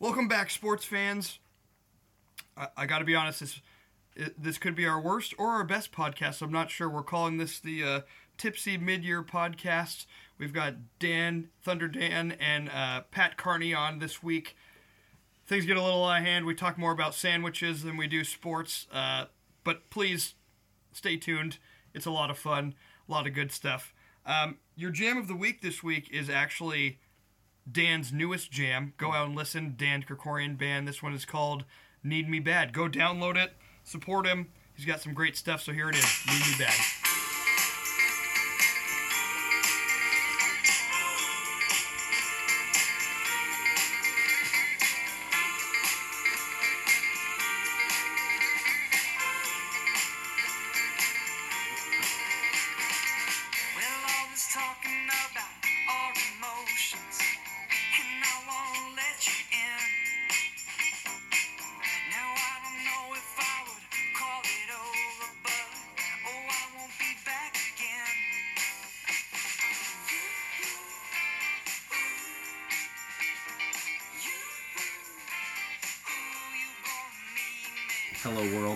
Welcome back, sports fans. I got to be honest, this could be our worst or our best podcast. I'm not sure. We're calling this the Tipsy Mid-Year Podcast. We've got Thunder Dan, and Pat Carney on this week. Things get a little out of hand. We talk more about sandwiches than we do sports. But please stay tuned. It's a lot of fun, a lot of good stuff. Your jam of the week this week is actually Dan's newest jam. Go out and listen. Dan Krikorian Band. This one is called Need Me Bad. Go download it. Support him. He's got some great stuff, so here it is. Need Me Bad. Hello, world.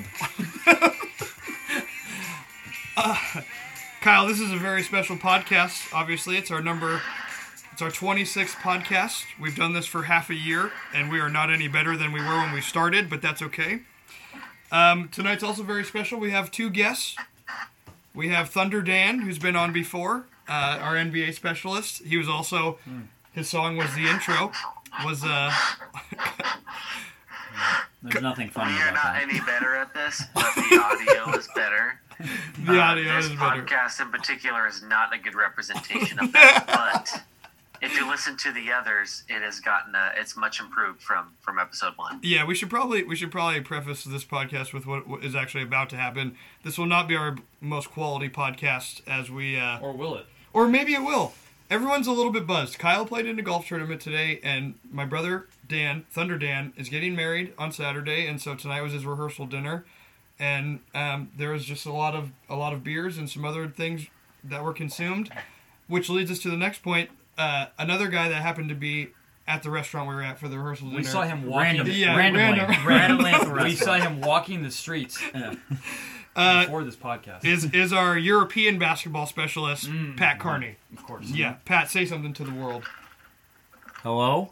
Kyle, this is a very special podcast. Obviously, it's our 26th podcast. We've done this for half a year, and we are not any better than we were when we started, but that's okay. Tonight's also very special. We have two guests. We have Thunder Dan, who's been on before, our NBA specialist. He was also, his song was the intro, There's nothing funny We are about not that. any better at this, but the audio is better. The audio is this better. podcast in particular is not a good representation of that, but if you listen to the others, it has gotten it's much improved from episode 1. Yeah, we should probably preface this podcast with what is actually about to happen. This will not be our most quality podcast as we Or will it? or maybe it will. Everyone's a little bit buzzed. Kyle played in a golf tournament today, and my brother Dan, Thunder Dan, is getting married on Saturday, and so tonight was his rehearsal dinner, and there was just a lot of beers and some other things that were consumed, which leads us to the next point. Another guy that happened to be at the restaurant we were at for the rehearsal dinner. We saw him walking. Randomly at the We restaurant. saw him walking the streets before this podcast. Is our European basketball specialist, Pat Carney. Of course. Yeah, Pat, say something to the world. Hello?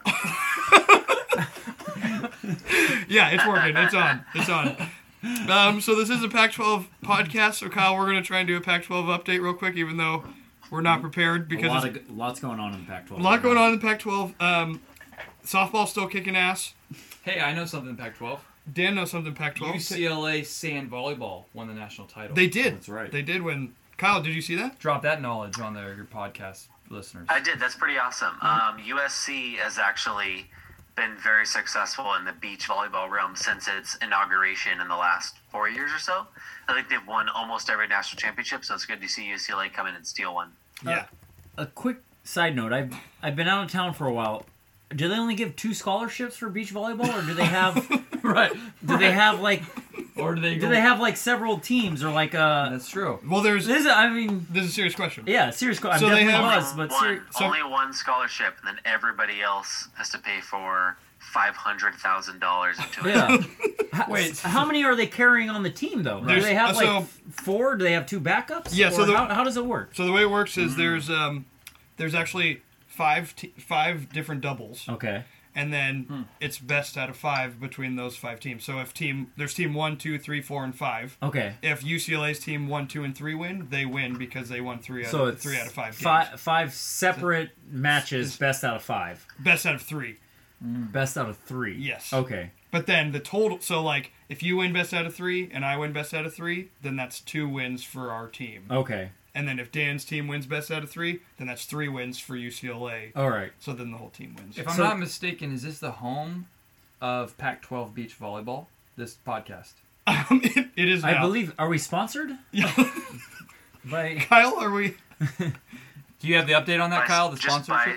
Yeah, it's working. It's on. So this is a Pac-12 podcast. So Kyle, we're going to try and do a Pac-12 update real quick, even though we're not prepared because Lots going on in the Pac-12. a lot going on in the Pac-12. Softball's still kicking ass. Hey, I know something in Pac-12. Dan knows something Pac-12. UCLA sand volleyball won the national title. They did. That's right. They did win. Kyle, did you see that? Drop that knowledge on your podcast listeners. I did. That's pretty awesome. USC has actually been very successful in the beach volleyball realm since its inauguration in the last 4 years or so. I think they've won almost every national championship, so it's good to see UCLA come in and steal one. Yeah. A quick side note. I've been out of town for a while. Do they only give 2 scholarships for beach volleyball, or do they have Right. do they have like Or do they several teams, or like That's true. Well, this is a serious question. yeah, serious question. So I'm they definitely have- was, but Only one scholarship, and then everybody else has to pay for $500,000 into it. yeah. Wait. How many are they carrying on the team though? Do There's- they have so- 4? Do they have 2 backups? Yeah, so Or how does it work? So the way it works is there's actually five different doubles. Okay. And then it's best out of 5 between those 5 teams. So if there's team 1, 2, 3, 4, and 5. Okay. If UCLA's team 1, 2, and 3 win, they win because they won 3 out of 5 games. Five separate matches, best out of 5. Best out of 3. Best out of 3. Yes. Okay. But then the total, so like if you win best out of 3 and I win best out of 3, then that's 2 wins for our team. Okay. And then if Dan's team wins best out of 3, then that's 3 wins for UCLA. All right. So then the whole team wins. If I'm not mistaken, is this the home of Pac-12 beach volleyball? This podcast. It is now. I believe. Are we sponsored? By Kyle, are we? Do you have the update on that, Kyle? The sponsorship?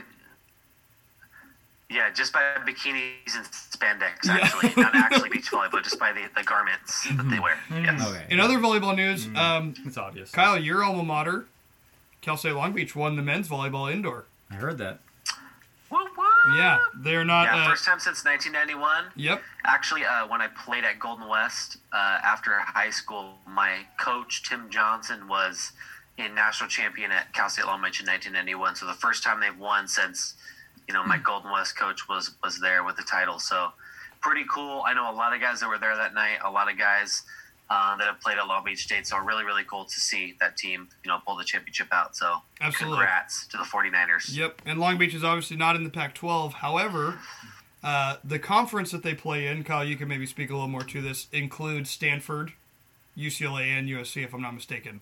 Just by bikinis and spandex, actually. Not actually beach volleyball, just by the garments that they wear. Yes. Okay. In other volleyball news, It's obvious. Kyle, your alma mater, Cal State Long Beach, won the men's volleyball indoor. I heard that. Woo woo! Yeah, they're not. Yeah, first time since 1991. Yep. Actually, when I played at Golden West after high school, my coach Tim Johnson was a national champion at Cal State Long Beach in 1991. So the first time they've won since, my Golden West coach was there with the title. So pretty cool. I know a lot of guys that were there that night. A lot of guys that have played at Long Beach State. So really, really cool to see that team, pull the championship out. So Absolutely. Congrats to the 49ers. Yep. And Long Beach is obviously not in the Pac-12. However, the conference that they play in, Kyle, you can maybe speak a little more to this, includes Stanford, UCLA, and USC, if I'm not mistaken.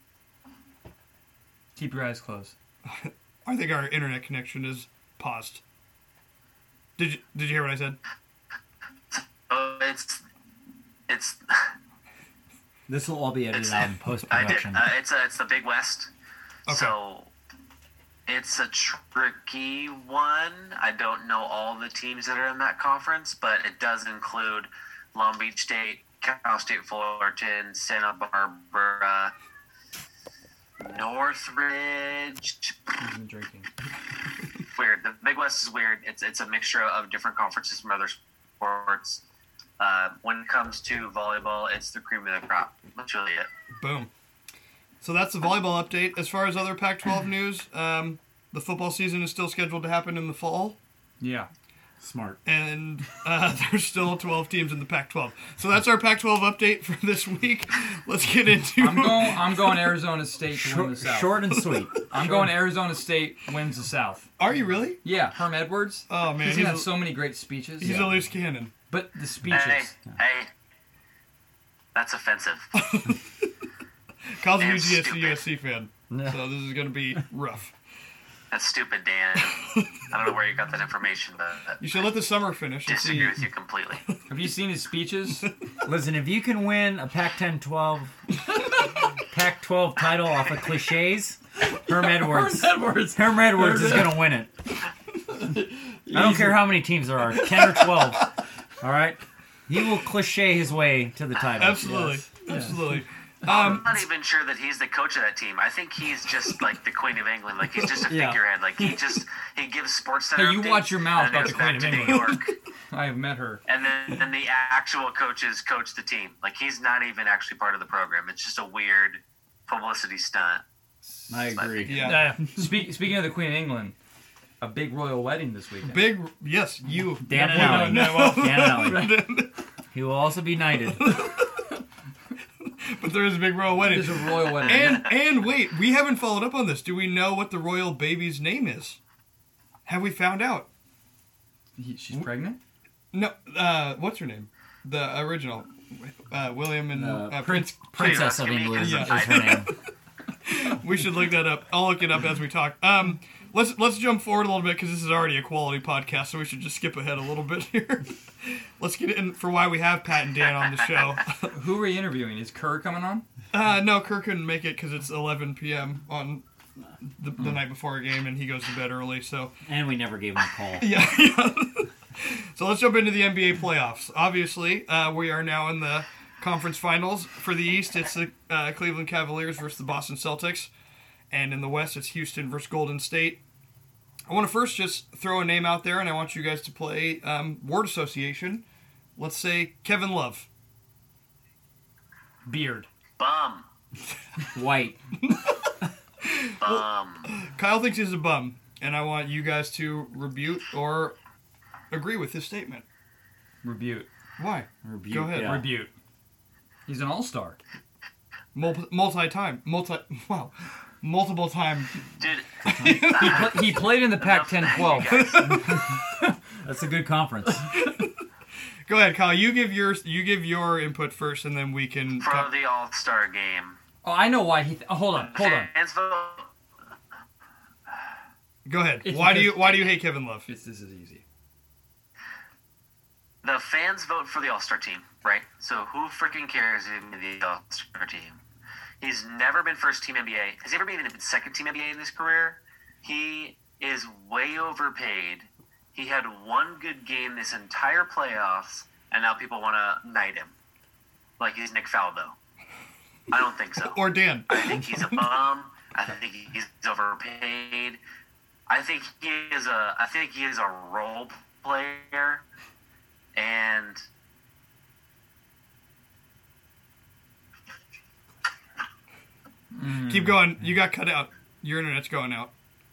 Keep your eyes closed. I think our internet connection is paused. Did you hear what I said? It's This will all be edited out in post I did. production. It's the Big West. Okay. So it's a tricky one. I don't know all the teams that are in that conference, but it does include Long Beach State, Cal State Fullerton, Santa Barbara, Northridge. I'm drinking. Weird. The Big West is weird. It's a mixture of different conferences from other sports. When it comes to volleyball, it's the cream of the crop. That's really it. Boom. So that's the volleyball update. As far as other Pac-12 news, the football season is still scheduled to happen in the fall. Yeah. Smart. And there's still 12 teams in the Pac-12. So that's our Pac-12 update for this week. Let's get into... I'm going Arizona State to win the South. Short and sweet. I'm going Arizona State wins the South. Are you really? Yeah, Herm Edwards. Oh, man. He's had so many great speeches. He's a loose cannon. But the speeches. Hey, that's offensive. Kyle's a Man, huge stupid. USC fan. So this is going to be rough. That's stupid, Dan. I don't know where you got that information, but You should let the summer finish. I And see. disagree with you completely. Have you seen his speeches? Listen, if you can win a Pac-10-12 Pac-12 title off of cliches, Herm Edwards is going to win it. I don't care how many teams there are, 10 or 12. All right? He will cliche his way to the title. Absolutely. Absolutely. I'm not even sure that he's the coach of that team. I think he's just like the Queen of England. Like he's just a Yeah. figurehead. Like he gives Sports Center. Hey, you updates, watch your mouth and then about he the goes Queen back of to England. New York, I have met her. and then the actual coaches coach the team. Like he's not even actually part of the program. It's just a weird publicity stunt. I agree. Yeah. Speaking of the Queen of England, a big royal wedding this weekend. Big, yes, you. Dan and Definitely Allie. know well. Dan and Allie. He will also be knighted. But there is a big royal wedding. There's a royal wedding. And wait, we haven't followed up on this. Do we know what the royal baby's name is? Have we found out? She's pregnant? No, what's her name? The original. William and Prince. Princess of England is Yeah. her name. We should look that up. I'll look it up as we talk. Let's jump forward a little bit because this is already a quality podcast, so we should just skip ahead a little bit here. Let's get in for why we have Pat and Dan on the show. Who are we interviewing? Is Kerr coming on? No, Kirk couldn't make it because it's 11 p.m. on the night before a game, and he goes to bed early. So And we never gave him a call. yeah. So let's jump into the NBA playoffs. Obviously, we are now in the conference finals. For the East, it's the Cleveland Cavaliers versus the Boston Celtics, and in the West, it's Houston versus Golden State. I want to first just throw a name out there, and I want you guys to play word association. Let's say Kevin Love. Beard. Bum. White. Bum. Kyle thinks he's a bum, and I want you guys to rebuke or agree with his statement. Rebuke. Why? Rebuke, Go ahead. yeah. Rebuke. He's an all-star. Multiple time. Dude, He played in the Pac-10-12. That's a good conference. Go ahead, Kyle. You give your input first, and then we can. for the All-Star game. Oh, I know why he... hold on. Fans vote. Go ahead. It's Why do because- you hate Kevin Love? This is easy. The fans vote for the All-Star team, right? So who freaking cares if he's the All-Star team? He's never been first-team NBA. Has he ever been even second-team NBA in his career? He is way overpaid. He had one good game this entire playoffs, and now people want to knight him. Like he's Nick Faldo. I don't think so. Or Dan? I think he's a bum. I think he's overpaid. I think he is a role player, and Keep going. You got cut out. Your internet's going out.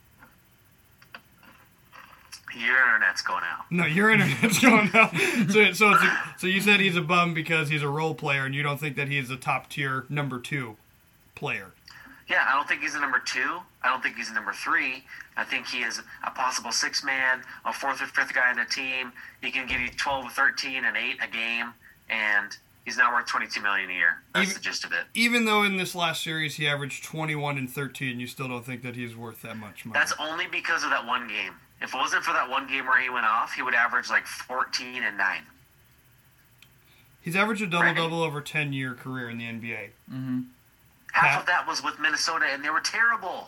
your internet's going out. No, your internet's going out. So you said he's a bum because he's a role player, and you don't think that he's a top tier number 2 player. Yeah, I don't think he's a number 2. I don't think he's a number 3. I think he is a possible 6-man, a 4th or 5th guy in the team. He can give you 12, 13, and 8 a game, and he's not worth $22 million a year. That's the gist of it. Even though in this last series he averaged 21 and 13, you still don't think that he's worth that much money. That's only because of that one game. If it wasn't for that one game where he went off, he would average like 14 and 9. He's averaged a double-double over a 10-year career in the NBA. Mm-hmm. Half of that was with Minnesota, and they were terrible.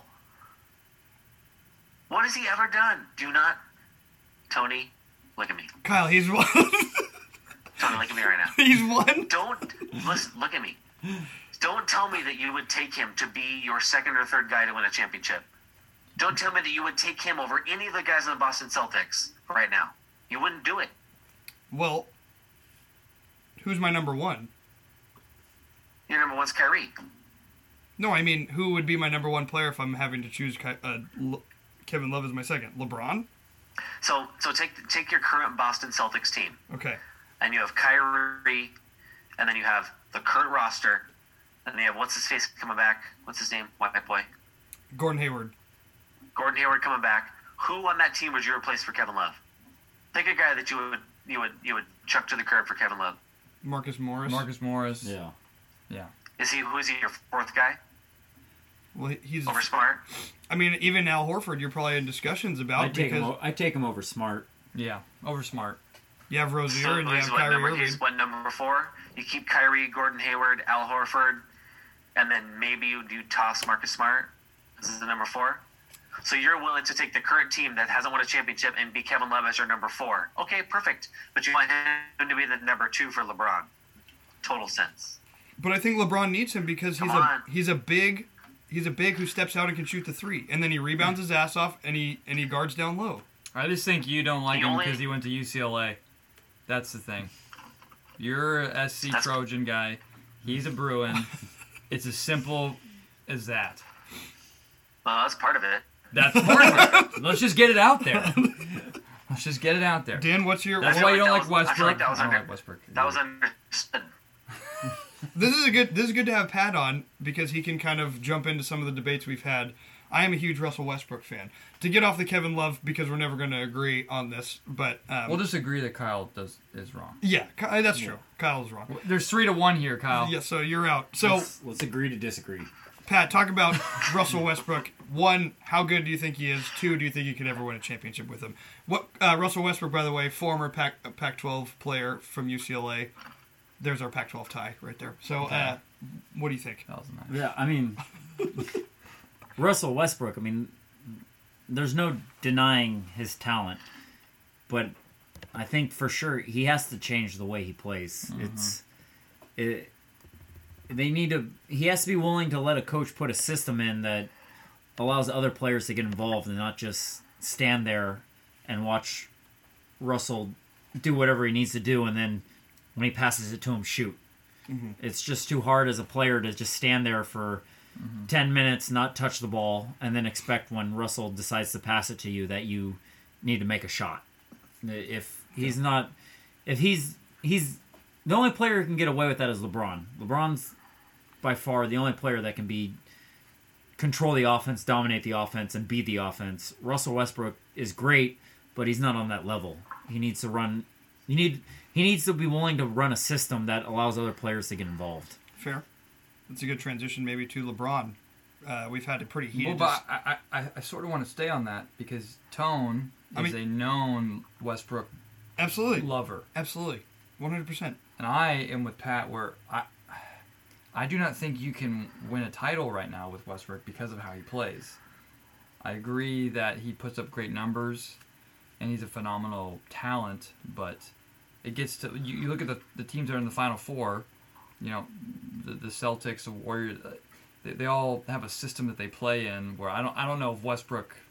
What has he ever done? Do not. Tony, look at me. Kyle, he's won. Tony, look at me right now. He's won? Listen, look at me. Don't tell me that you would take him to be your 2nd or 3rd guy to win a championship. Don't tell me that you would take him over any of the guys in the Boston Celtics right now. You wouldn't do it. Well, who's my number 1? Your number 1's Kyrie. No, I mean, who would be my number 1 player if I'm having to choose Kevin Love as my 2nd? LeBron? So take your current Boston Celtics team. Okay. And you have Kyrie, and then you have the current roster, and they have what's-his-face coming back. What's his name? White boy. Gordon Hayward. Gordon Hayward coming back. Who on that team would you replace for Kevin Love? Pick a guy that you would chuck to the curb for Kevin Love. Marcus Morris. Marcus Morris. Yeah. Yeah. Who is he, your 4th guy? Well, he's Over Smart? I mean, even Al Horford, you're probably in discussions about I take him over Smart. Yeah. Over Smart. You have Rozier and you have what Kyrie number? Irving. He's what, number 4? You keep Kyrie, Gordon Hayward, Al Horford, and then maybe you toss Marcus Smart. This is the number 4. So you're willing to take the current team that hasn't won a championship and be Kevin Love as your number 4. Okay, perfect. But you want him to be the number 2 for LeBron. Total sense. But I think LeBron needs him because he's a big who steps out and can shoot the 3, and then he rebounds his ass off and he guards down low. I just think you don't like him because he went to UCLA. That's the thing. You're a SC Trojan guy. He's a Bruin. It's as simple as that. Well, that's part of it. That's part of it. Let's just get it out there. Let's just get it out there. Dan, what's your... That's why you don't like Westbrook. I feel like that was I don't like Westbrook. That was understood. This is good to have Pat on because he can kind of jump into some of the debates we've had. I am a huge Russell Westbrook fan. To get off the Kevin Love, because we're never going to agree on this, but... we'll just agree that Kyle is wrong. Yeah, that's true. Kyle's wrong. There's 3-1 here, Kyle. Yeah, so you're out. So let's agree to disagree. Pat, talk about Russell Westbrook. 1, how good do you think he is? 2, do you think you could ever win a championship with him? Russell Westbrook, by the way, former Pac-12 player from UCLA. There's our Pac-12 tie right there. So, what do you think? That was nice. Yeah, I mean, Russell Westbrook, I mean, there's no denying his talent, but I think for sure he has to change the way he plays. Mm-hmm. He has to be willing to let a coach put a system in that allows other players to get involved and not just stand there and watch Russell do whatever he needs to do and then when he passes it to him, shoot. Mm-hmm. It's just too hard as a player to just stand there for 10 minutes, not touch the ball, and then expect when Russell decides to pass it to you that you need to make a shot. If he's the only player who can get away with that is LeBron. LeBron's by far the only player that can control the offense, dominate the offense, and beat the offense. Russell Westbrook is great, but he's not on that level. He needs to run. He needs to be willing to run a system that allows other players to get involved. Fair. That's a good transition maybe to LeBron. We've had a pretty heated... Well, but I sort of want to stay on that because Tone is a known Westbrook lover. Absolutely. 100%. And I am with Pat where I do not think you can win a title right now with Westbrook because of how he plays. I agree that he puts up great numbers and he's a phenomenal talent, but it gets to... You look at the teams that are in the Final Four, you know, the Celtics, the Warriors, they all have a system that they play in where I don't know if Westbrook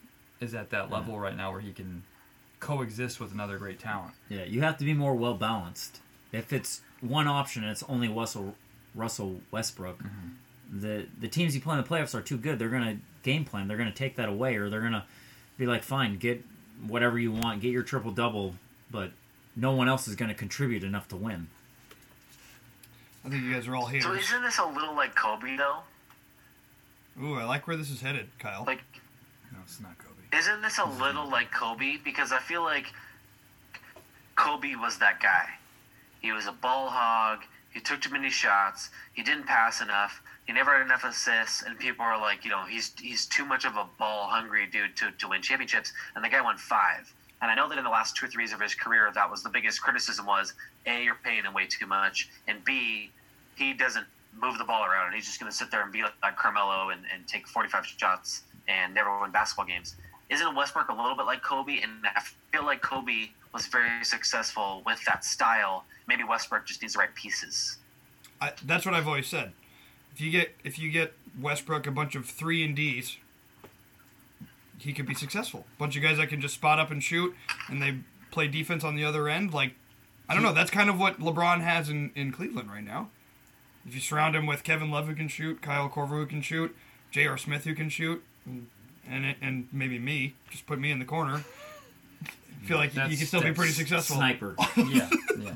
is at that level right now where he can coexist with another great talent. Yeah, you have to be more well balanced. If it's one option and it's only Russell Westbrook, the teams you play in the playoffs are too good. They're going to game plan. They're going to take that away, or they're going to be like, fine, get whatever you want, get your triple-double, but no one else is going to contribute enough to win. I think you guys are all haters. So isn't this a little like Kobe, though? Ooh, I like where this is headed, Kyle. Like, No, it's not Kobe. isn't this a little like Kobe? Because I feel like Kobe was that guy. He was a ball hog. He took too many shots. He didn't pass enough. He never had enough assists. And people are like, he's too much of a ball-hungry dude to win championships. And the guy won 5. And I know that in the last 2 or 3 years of his career, that was the biggest criticism was, A, you're paying him way too much, and B, he doesn't move the ball around. And he's just going to sit there and be like Carmelo and take 45 shots and never win basketball games. Isn't Westbrook a little bit like Kobe? And I feel like Kobe was very successful with that style. Maybe Westbrook just needs the right pieces. That's what I've always said. If you get Westbrook a bunch of 3 and Ds, he could be successful. A bunch of guys that can just spot up and shoot, and they play defense on the other end. Like, I don't know. That's kind of what LeBron has in Cleveland right now. If you surround him with Kevin Love who can shoot, Kyle Korver who can shoot, J.R. Smith who can shoot, and maybe me, just put me in the corner. I feel like you can still be pretty successful. Sniper. Yeah.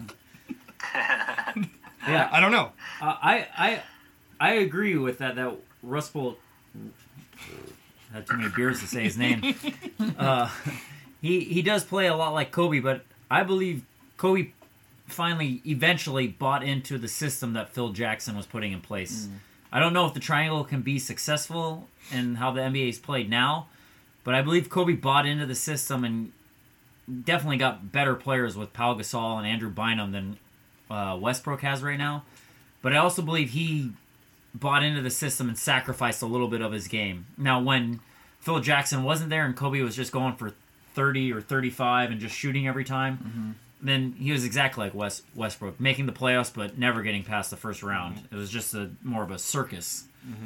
Yeah, I don't know. I agree with that. That Russell had too many beers to say his name. He does play a lot like Kobe, but I believe Kobe eventually bought into the system that Phil Jackson was putting in place. I don't know if the triangle can be successful in how the NBA is played now, but I believe Kobe bought into the system and definitely got better players with Pau Gasol and Andrew Bynum than Westbrook has right now. But I also believe he bought into the system and sacrificed a little bit of his game. Now, when Phil Jackson wasn't there and Kobe was just going for 30 or 35 and just shooting every time, then he was exactly like Westbrook, making the playoffs but never getting past the first round. It was just more of a circus.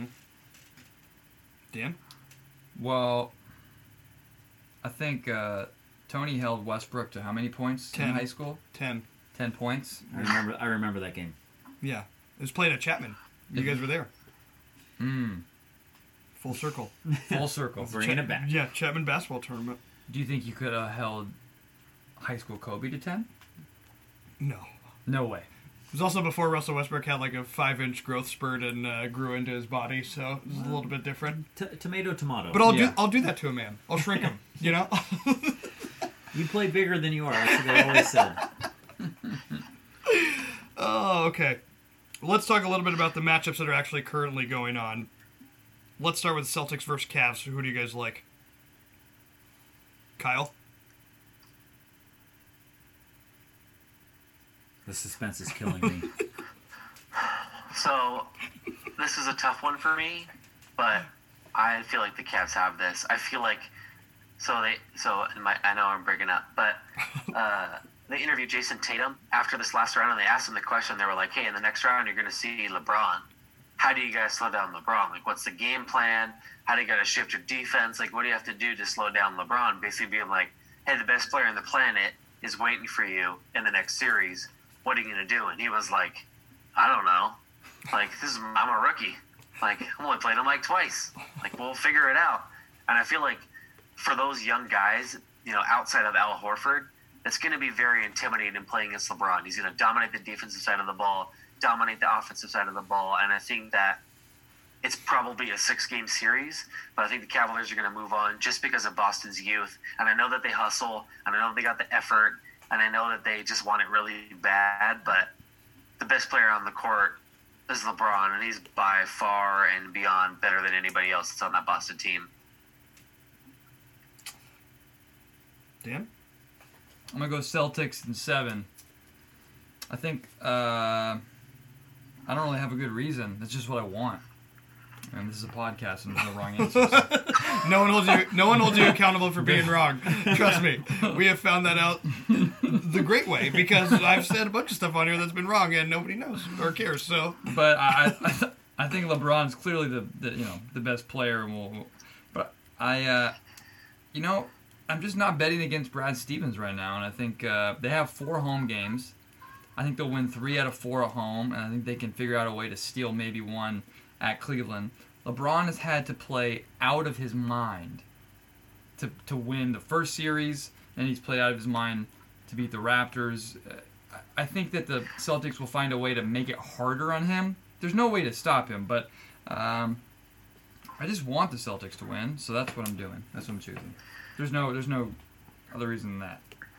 Dan? Well, I think Tony held Westbrook to how many points 10. in high school? 10. 10 points. I remember that game. Yeah. It was played at Chapman. You guys were there. Full circle. Full circle. Bringing it back. Yeah, Chapman basketball tournament. Do you think you could have held high school Kobe to 10? No. No way. It was also before Russell Westbrook had like a 5-inch growth spurt and grew into his body, so it was a little bit different. Tomato. But I'll do that to a man. I'll shrink him. You know. You play bigger than you are. That's what they always said. Oh, okay. Let's talk a little bit about the matchups that are actually currently going on. Let's start with Celtics versus Cavs. Who do you guys like? Kyle? The suspense is killing me. So, this is a tough one for me, but I feel like the Cavs have this. I feel like I know I'm breaking up, but they interviewed Jason Tatum after this last round, and they asked him the question. They were like, "Hey, in the next round, you're going to see LeBron. How do you guys slow down LeBron? Like, what's the game plan? How do you got to shift your defense? Like, what do you have to do to slow down LeBron?" Basically being like, "Hey, the best player on the planet is waiting for you in the next series. What are you going to do?" And he was like, "I don't know. Like, I'm a rookie. Like, I only played him like twice. Like, we'll figure it out." And I feel like for those young guys, outside of Al Horford, it's going to be very intimidating playing against LeBron. He's going to dominate the defensive side of the ball, dominate the offensive side of the ball, and I think that it's probably a 6-game series, but I think the Cavaliers are going to move on just because of Boston's youth. And I know that they hustle, and I know they got the effort, and I know that they just want it really bad, but the best player on the court is LeBron, and he's by far and beyond better than anybody else that's on that Boston team. Dan? I'm going to go Celtics in 7. I think I don't really have a good reason. That's just what I want. And this is a podcast, and there's no wrong answers. No one holds you accountable for being wrong. Trust me. We have found that out the great way, because I've said a bunch of stuff on here that's been wrong, and nobody knows or cares. So, but I think LeBron's clearly the best player, but I'm just not betting against Brad Stevens right now, and I think they have 4 home games. I think they'll win 3 out of 4 at home, and I think they can figure out a way to steal maybe 1 at Cleveland. LeBron has had to play out of his mind to win the first series, and he's played out of his mind to beat the Raptors. I think that the Celtics will find a way to make it harder on him. There's no way to stop him, but I just want the Celtics to win, so that's what I'm doing. That's what I'm choosing. There's no other reason than that.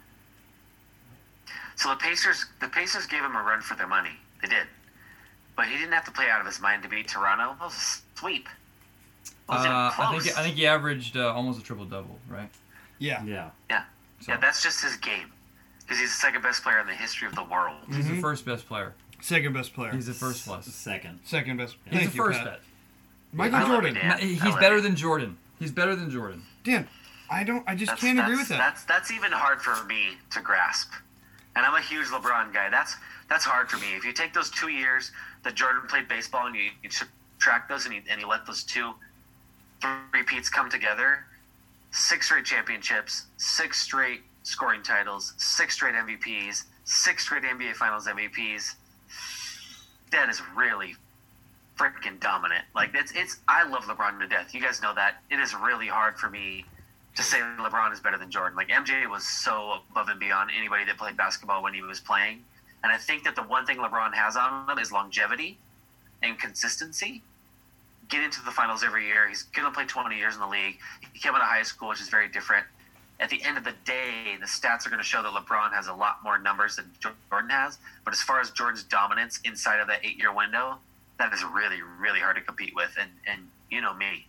So the Pacers gave him a run for their money. They did. But he didn't have to play out of his mind to beat Toronto. That was a sweep. I think he averaged almost a triple-double, right? Yeah. Yeah. Yeah. So. Yeah, that's just his game. Because he's the second best player in the history of the world. He's the first best player. Second best player. He's the first plus. Second. Second best. He's Thank the you, first Pat. bet. Michael I love Jordan. it, Dan. He's better than Jordan. He's better than Jordan. Dan, I just can't agree with that. That's even hard for me to grasp. And I'm a huge LeBron guy. That's hard for me. If you take those 2 years that Jordan played baseball and you subtract those and you let those 2 repeats come together, 6 straight championships, 6 straight scoring titles, 6 straight MVPs, 6 straight NBA Finals MVPs. That is really freaking dominant. Like it's I love LeBron to death. You guys know that. It is really hard for me to say LeBron is better than Jordan. Like MJ was so above and beyond anybody that played basketball when he was playing. And I think that the one thing LeBron has on him is longevity and consistency. Get into the finals every year. He's going to play 20 years in the league. He came out of high school, which is very different. At the end of the day, the stats are going to show that LeBron has a lot more numbers than Jordan has. But as far as Jordan's dominance inside of that 8-year window, that is really, really hard to compete with. And you know me.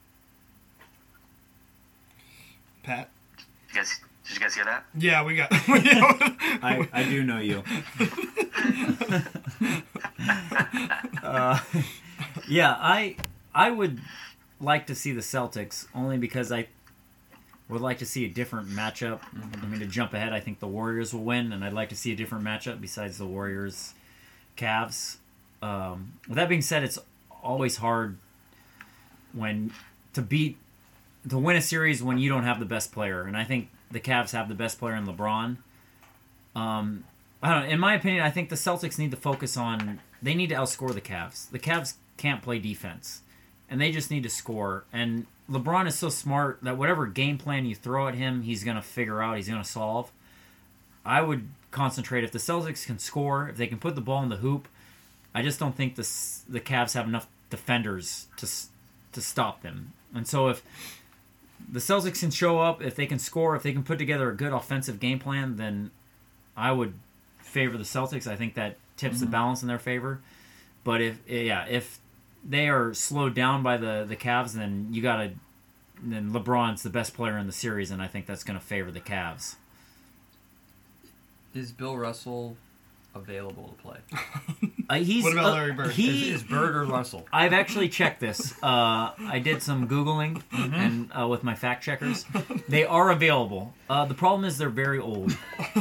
Pat? Did you guys hear that? Yeah, we got. I do know you. Yeah, I would like to see the Celtics only because I would like to see a different matchup. I mean, to jump ahead, I think the Warriors will win, and I'd like to see a different matchup besides the Warriors Cavs. With that being said, it's always hard to win a series when you don't have the best player, and I think the Cavs have the best player in LeBron. I don't know. In my opinion, I think the Celtics need to focus on. They need to outscore the Cavs. The Cavs can't play defense, and they just need to score. And LeBron is so smart that whatever game plan you throw at him, he's going to figure out. He's going to solve. I would concentrate if the Celtics can score, if they can put the ball in the hoop. I just don't think the Cavs have enough defenders to stop them. And so if the Celtics can show up, if they can score, if they can put together a good offensive game plan, then I would favor the Celtics. I think that tips the balance in their favor. But if they are slowed down by the Cavs, then then LeBron's the best player in the series, and I think that's going to favor the Cavs. Is Bill Russell available to play? What about Larry Bird? Is Bird or Russell? I've actually checked this. I did some Googling and with my fact checkers. They are available. The problem is they're very old.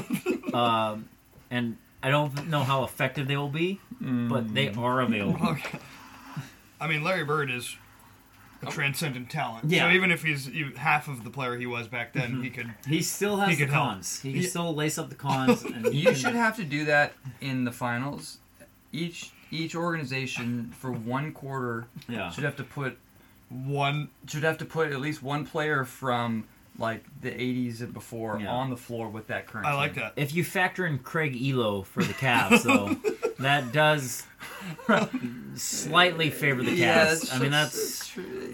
And I don't know how effective they will be, but they are available. Okay. I mean, Larry Bird is a transcendent talent. Yeah. So even if he's half of the player he was back then, he could. He still has the could help. cons. He can still lace up the cons. And You should have to do that in the finals. Each organization for one quarter should have to put at least one player from like the 80s and before on the floor with that current I like team. that. If you factor in Craig Elo for the Cavs, though, that does slightly favor the Cavs. Elo.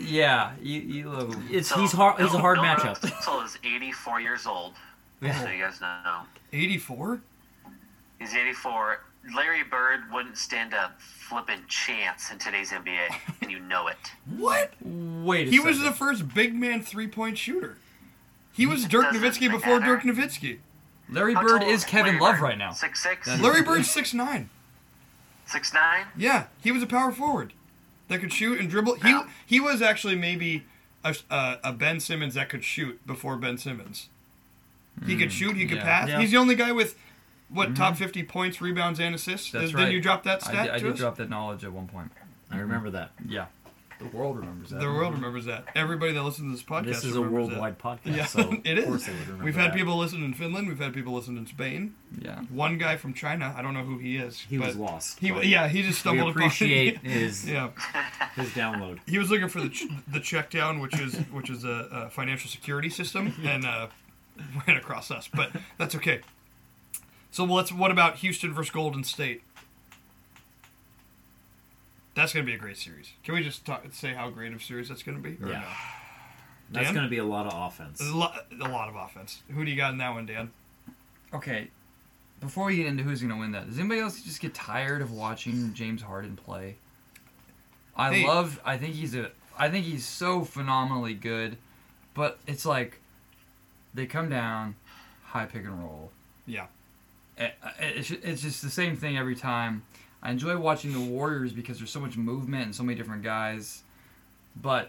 He's a hard matchup. Russell is 84 years old. Yeah. So you guys know. 84? He's 84. Larry Bird wouldn't stand a flipping chance in today's NBA, and you know it. What? Wait a He second. was the first big man 3-point shooter. He was Dirk Doesn't Nowitzki before matter. Dirk Nowitzki. Larry How Bird tall is Kevin Larry Love Bird? right now. 6'6"? Larry Bird's 6'9". 6'9"? Yeah, he was a power forward that could shoot and dribble. Wow. He was actually maybe a Ben Simmons that could shoot before Ben Simmons. He could shoot, he could pass. Yeah. He's the only guy with, top 50 points, rebounds, and assists? That's Didn't right. you drop that stat I to did us? drop that knowledge at one point. I remember that. Yeah. The world remembers that. The world remembers that. Everybody that listens to this podcast This is a remembers worldwide that. podcast, Yeah, so it is. of course they would remember We've had that. people listen in Finland. We've had people listen in Spain. Yeah. One guy from China. I don't know who he is. He but was lost. He but he just we stumbled appreciate upon his yeah. his download. He was looking for the check down, which is a financial security system, and ran across us. But that's okay. So what about Houston versus Golden State? That's going to be a great series. Can we just say how great of a series that's going to be? Or Yeah. no? That's Dan? going to be a lot of offense. A lot of offense. Who do you got in that one, Dan? Okay. Before we get into who's going to win that, does anybody else just get tired of watching James Harden play? I think he's so phenomenally good, but it's like they come down, high pick and roll. Yeah. It's just the same thing every time. I enjoy watching the Warriors because there's so much movement and so many different guys, but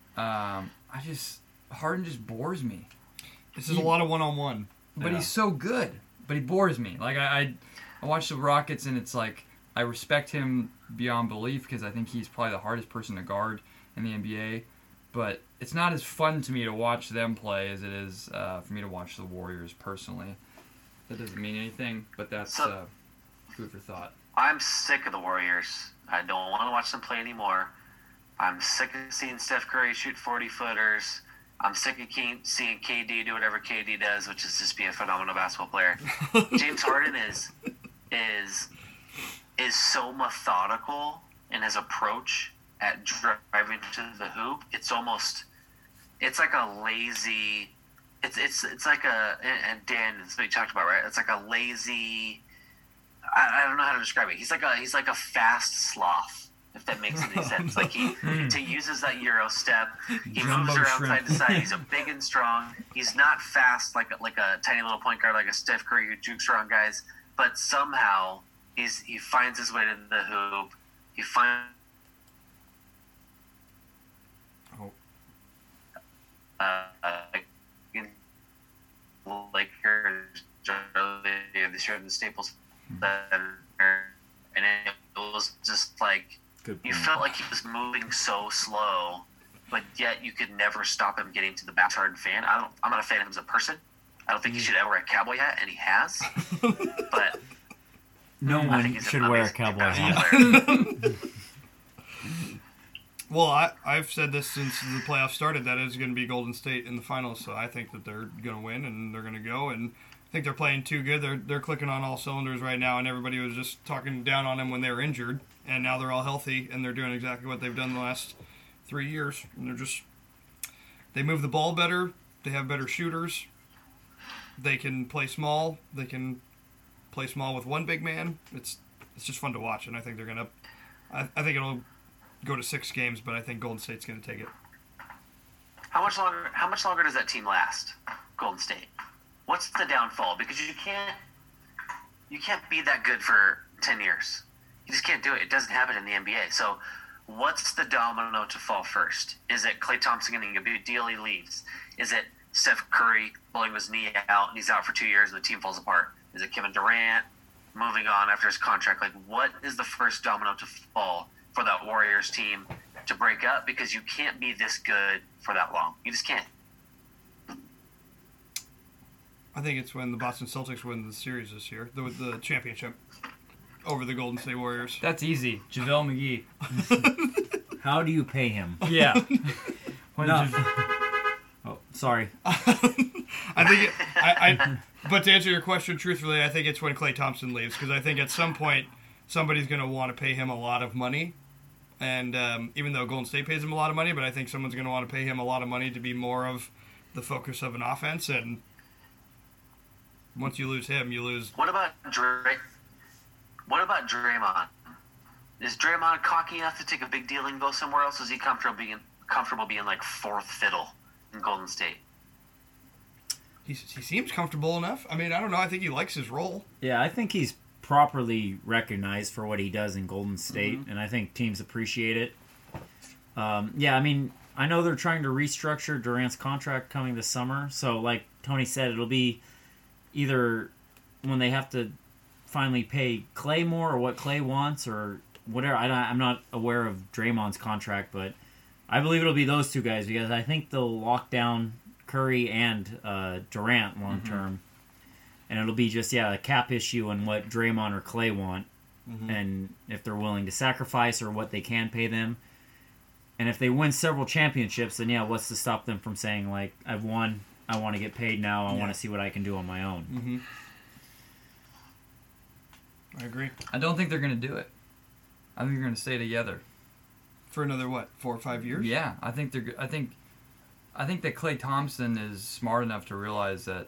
Harden just bores me. This is a lot of one-on-one. But Yeah. he's so good. But he bores me. Like I watch the Rockets and it's like I respect him beyond belief because I think he's probably the hardest person to guard in the NBA. But it's not as fun to me to watch them play as it is for me to watch the Warriors personally. That doesn't mean anything, but that's food for thought. I'm sick of the Warriors. I don't want to watch them play anymore. I'm sick of seeing Steph Curry shoot 40-footers. I'm sick of seeing KD do whatever KD does, which is just be a phenomenal basketball player. James Harden is so methodical in his approach at driving to the hoop. It's like a lazy. It's like a, and Dan, that's what you talked about, right? It's like a lazy. I don't know how to describe it. He's like a fast sloth, if that makes any sense. Like he uses that Euro step. He Jumbo moves around shrimp. side to side. He's a big and strong. He's not fast like a tiny little point guard like a Steph Curry who jukes around guys. But somehow he finds his way to the hoop. He finds. Lakers earlier this year in the Staples Center, and it was just like Good you point. felt like he was moving so slow, but yet you could never stop him getting to the back. Harden fan. I'm not a fan of him as a person. I don't think he should ever wear a cowboy hat, and he has. But No I think one he's should an wear a amazing cowboy basketball hat. player. Well, I've said this since the playoffs started that it's going to be Golden State in the finals, so I think that they're going to win and they're going to go, and I think they're playing too good. They're clicking on all cylinders right now, and everybody was just talking down on them when they were injured, and now they're all healthy, and they're doing exactly what they've done the last 3 years, and they move the ball better, they have better shooters, they can play small, they can play small with one big man. It's just fun to watch, and I think they're going to, I think it'll go to 6 games, but I think Golden State's going to take it. How much longer does that team last? Golden State. What's the downfall? Because you can't be that good for 10 years. You just can't do it. It doesn't happen in the NBA. So what's the domino to fall first? Is it Klay Thompson getting a big deal, he leaves? Is it Steph Curry blowing his knee out and he's out for 2 years and the team falls apart? Is it Kevin Durant moving on after his contract? Like, what is the first domino to fall for that Warriors team to break up? Because you can't be this good for that long. You just can't. I think it's when the Boston Celtics win the series this year, the championship, over the Golden State Warriors. That's easy. JaVale McGee. How do you pay him? Yeah. When No. Jav- Oh, sorry. I think, but to answer your question truthfully, I think it's when Klay Thompson leaves, because I think at some point somebody's going to want to pay him a lot of money, and even though Golden State pays him a lot of money, but I think someone's going to want to pay him a lot of money to be more of the focus of an offense, and once you lose him, you lose. What about Draymond? Is Draymond cocky enough to take a big deal and go somewhere else? Is he comfortable being like fourth fiddle in Golden State? He seems comfortable enough. I mean, I don't know. I think he likes his role. Yeah, I think he's properly recognized for what he does in Golden State, and I think teams appreciate it. Yeah, I mean, I know they're trying to restructure Durant's contract coming this summer, so like Tony said, it'll be either when they have to finally pay Klay more or what Klay wants or whatever. I'm not aware of Draymond's contract, but I believe it'll be those two guys because I think they'll lock down Curry and Durant long term, and it'll be just a cap issue and what Draymond or Clay want, and if they're willing to sacrifice or what they can pay them. And if they win several championships, then what's to stop them from saying like, I've won, I want to get paid now, I want to see what I can do on my own. Mm-hmm. I agree. I don't think they're going to do it. I think they're going to stay together for another 4 or 5 years. Yeah, I think they're. I think that Klay Thompson is smart enough to realize that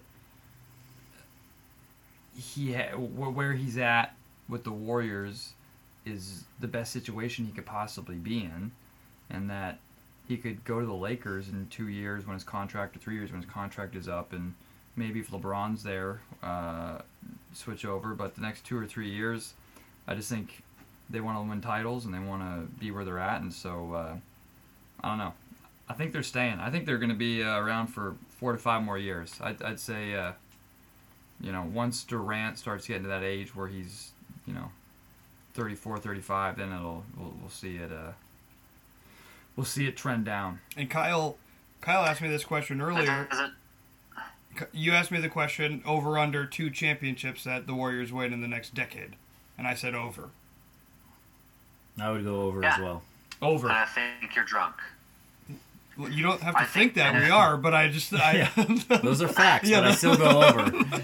where he's at with the Warriors is the best situation he could possibly be in, and that he could go to the Lakers in 2 years when his contract, or 3 years when his contract is up, and maybe if LeBron's there, switch over. But the next 2 or 3 years, I just think they want to win titles and they want to be where they're at, and so I don't know. I think they're staying. I think they're going to be around for 4 to 5 more years. I'd say, once Durant starts getting to that age where he's, 34, 35, then we'll see it. We'll see it trend down. And Kyle asked me this question earlier. You asked me the question, over under 2 championships that the Warriors win in the next decade, and I said over. I would go over as well. Over. And I think you're drunk. Well, you don't have to think that we are, but I just... Those are facts, but I still go over.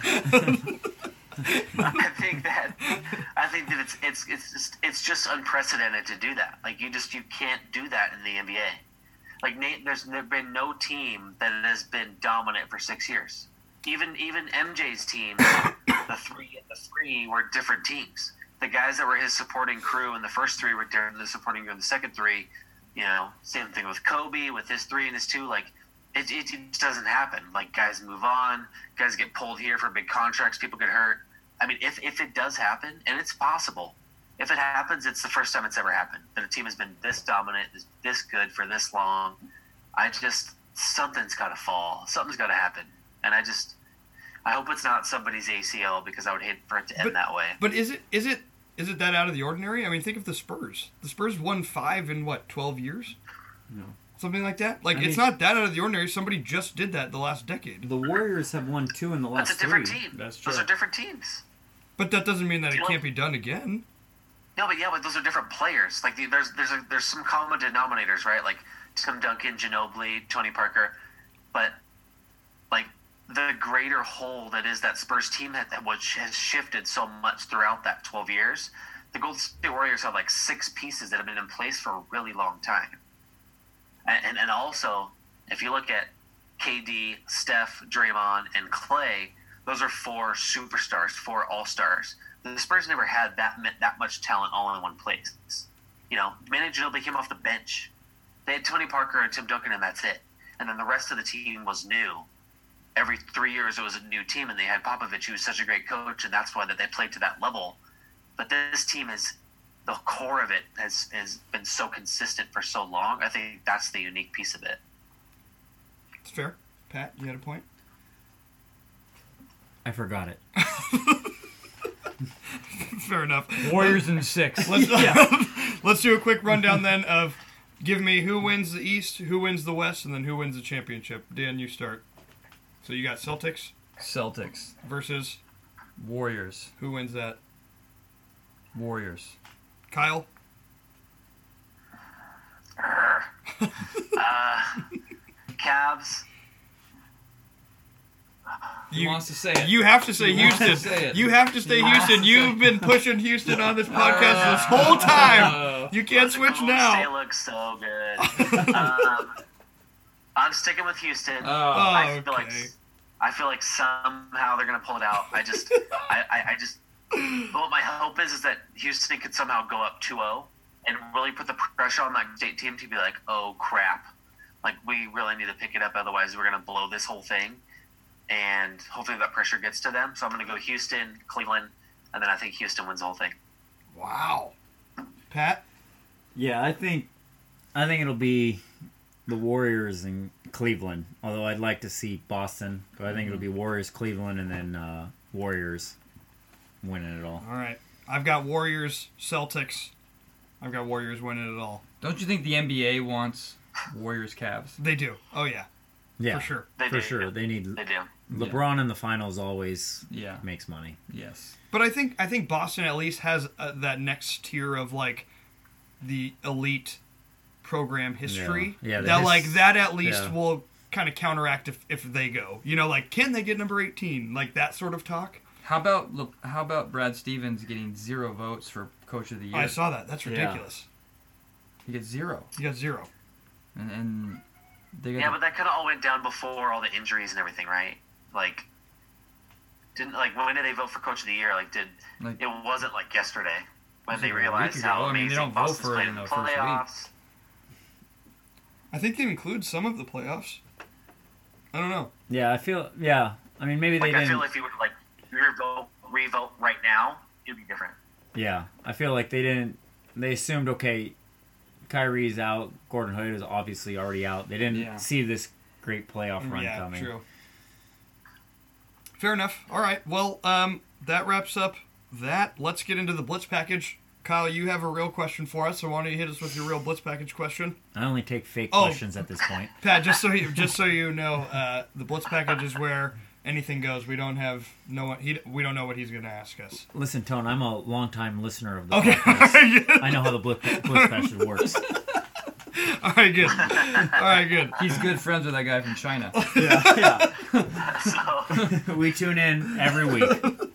I think that it's just unprecedented to do that. Like you can't do that in the NBA. Like there's been no team that has been dominant for 6 years. Even MJ's team, the three were different teams. The guys that were his supporting crew in the first 3 were different than the supporting crew in the second 3. Same thing with Kobe with his 3 and his 2. Like it just doesn't happen. Like guys move on, guys get pulled here for big contracts, people get hurt. I mean, if it does happen, and it's possible, if it happens, it's the first time it's ever happened that a team has been this dominant, this good for this long. Something's got to fall, something's got to happen, and I hope it's not somebody's ACL because I would hate for it to end that way. But is it that out of the ordinary? I mean, think of the Spurs. The Spurs won 5 in 12 years? No. Something like that? It's not that out of the ordinary. Somebody just did that the last decade. The Warriors have won 2 in the last 3. That's a different team. That's true. Those are different teams. But that doesn't mean that it can't be done again. No, but those are different players. Like there's some common denominators, right? Like Tim Duncan, Ginobili, Tony Parker, but like the greater whole that is that Spurs team which has shifted so much throughout that 12 years. The Golden State Warriors have like 6 pieces that have been in place for a really long time. And also, if you look at KD, Steph, Draymond, and Clay, those are 4 superstars, 4 all-stars. The Spurs never had that much talent all in one place. Manu Ginobili came off the bench. They had Tony Parker and Tim Duncan, and that's it. And then the rest of the team was new. Every 3 years, it was a new team, and they had Popovich, who was such a great coach, and that's why they played to that level. But this team the core of it has been so consistent for so long. I think that's the unique piece of it. It's fair. Pat, you had a point? I forgot it. Fair enough. Warriors in 6. Let's do a quick rundown then of give me who wins the East, who wins the West, and then who wins the championship. Dan, you start. So you got Celtics versus Warriors. Who wins that? Warriors. Kyle? Cavs. He wants to say it. You have to say Houston. You have to say Houston. You've been pushing Houston on this podcast this whole time. You can't switch now. They look so good. I'm sticking with Houston. I feel like somehow they're gonna pull it out. I just what my hope is that Houston could somehow go up 2-0 and really put the pressure on that state team to be like, oh crap, like we really need to pick it up, otherwise we're gonna blow this whole thing. And hopefully that pressure gets to them. So I'm gonna go Houston, Cleveland, and then I think Houston wins the whole thing. Wow. Pat? Yeah, I think it'll be the Warriors and Cleveland. Although I'd like to see Boston, but I think it'll be Warriors, Cleveland, and then Warriors winning it all. All right. I've got Warriors, Celtics. I've got Warriors winning it all. Don't you think the NBA wants Warriors, Cavs. They do. Oh yeah, Yeah, for sure. They for do. sure. They need They do. LeBron in the finals always Yeah. makes money. Yes. But I think Boston at least has that next tier of like the elite program history. Yeah, that like that at least yeah. will kind of counteract if they go. You know, like can they get number 18? Like that sort of talk. How about Brad Stevens getting 0 votes for Coach of the Year? I saw that. That's ridiculous. He gets 0, He got 0. and they got Yeah, but that kind of all went down before all the injuries and everything, right? Like, when did they vote for Coach of the Year? Like- It wasn't like yesterday when Was they it a week realized ago? how I mean, they amazing don't vote Boston's for it played in in the the first week. playoffs. I think they include some of the playoffs. I don't know. Yeah, I feel. Yeah, I mean maybe they Like, I didn't. feel if you would revote right now, it'd be different. Yeah, I feel like they didn't. They assumed okay, Kyrie's out. Gordon Hood is obviously already out. They didn't Yeah. see this great playoff run Yeah, coming. true. Fair enough. All right. Well, that wraps up that. Let's get into the Blitz package. Kyle, you have a real question for us, so why don't you hit us with your real Blitz package question? I only take fake Oh. questions at this point. Pat, just so you know, the Blitz package is where anything goes. We don't have we don't know what he's going to ask us. Listen, Tone, I'm a longtime listener of the Okay. podcast. I know how the Blitz package works. All right, good. All right, good. He's good friends with that guy from China. Yeah, So, we tune in every week.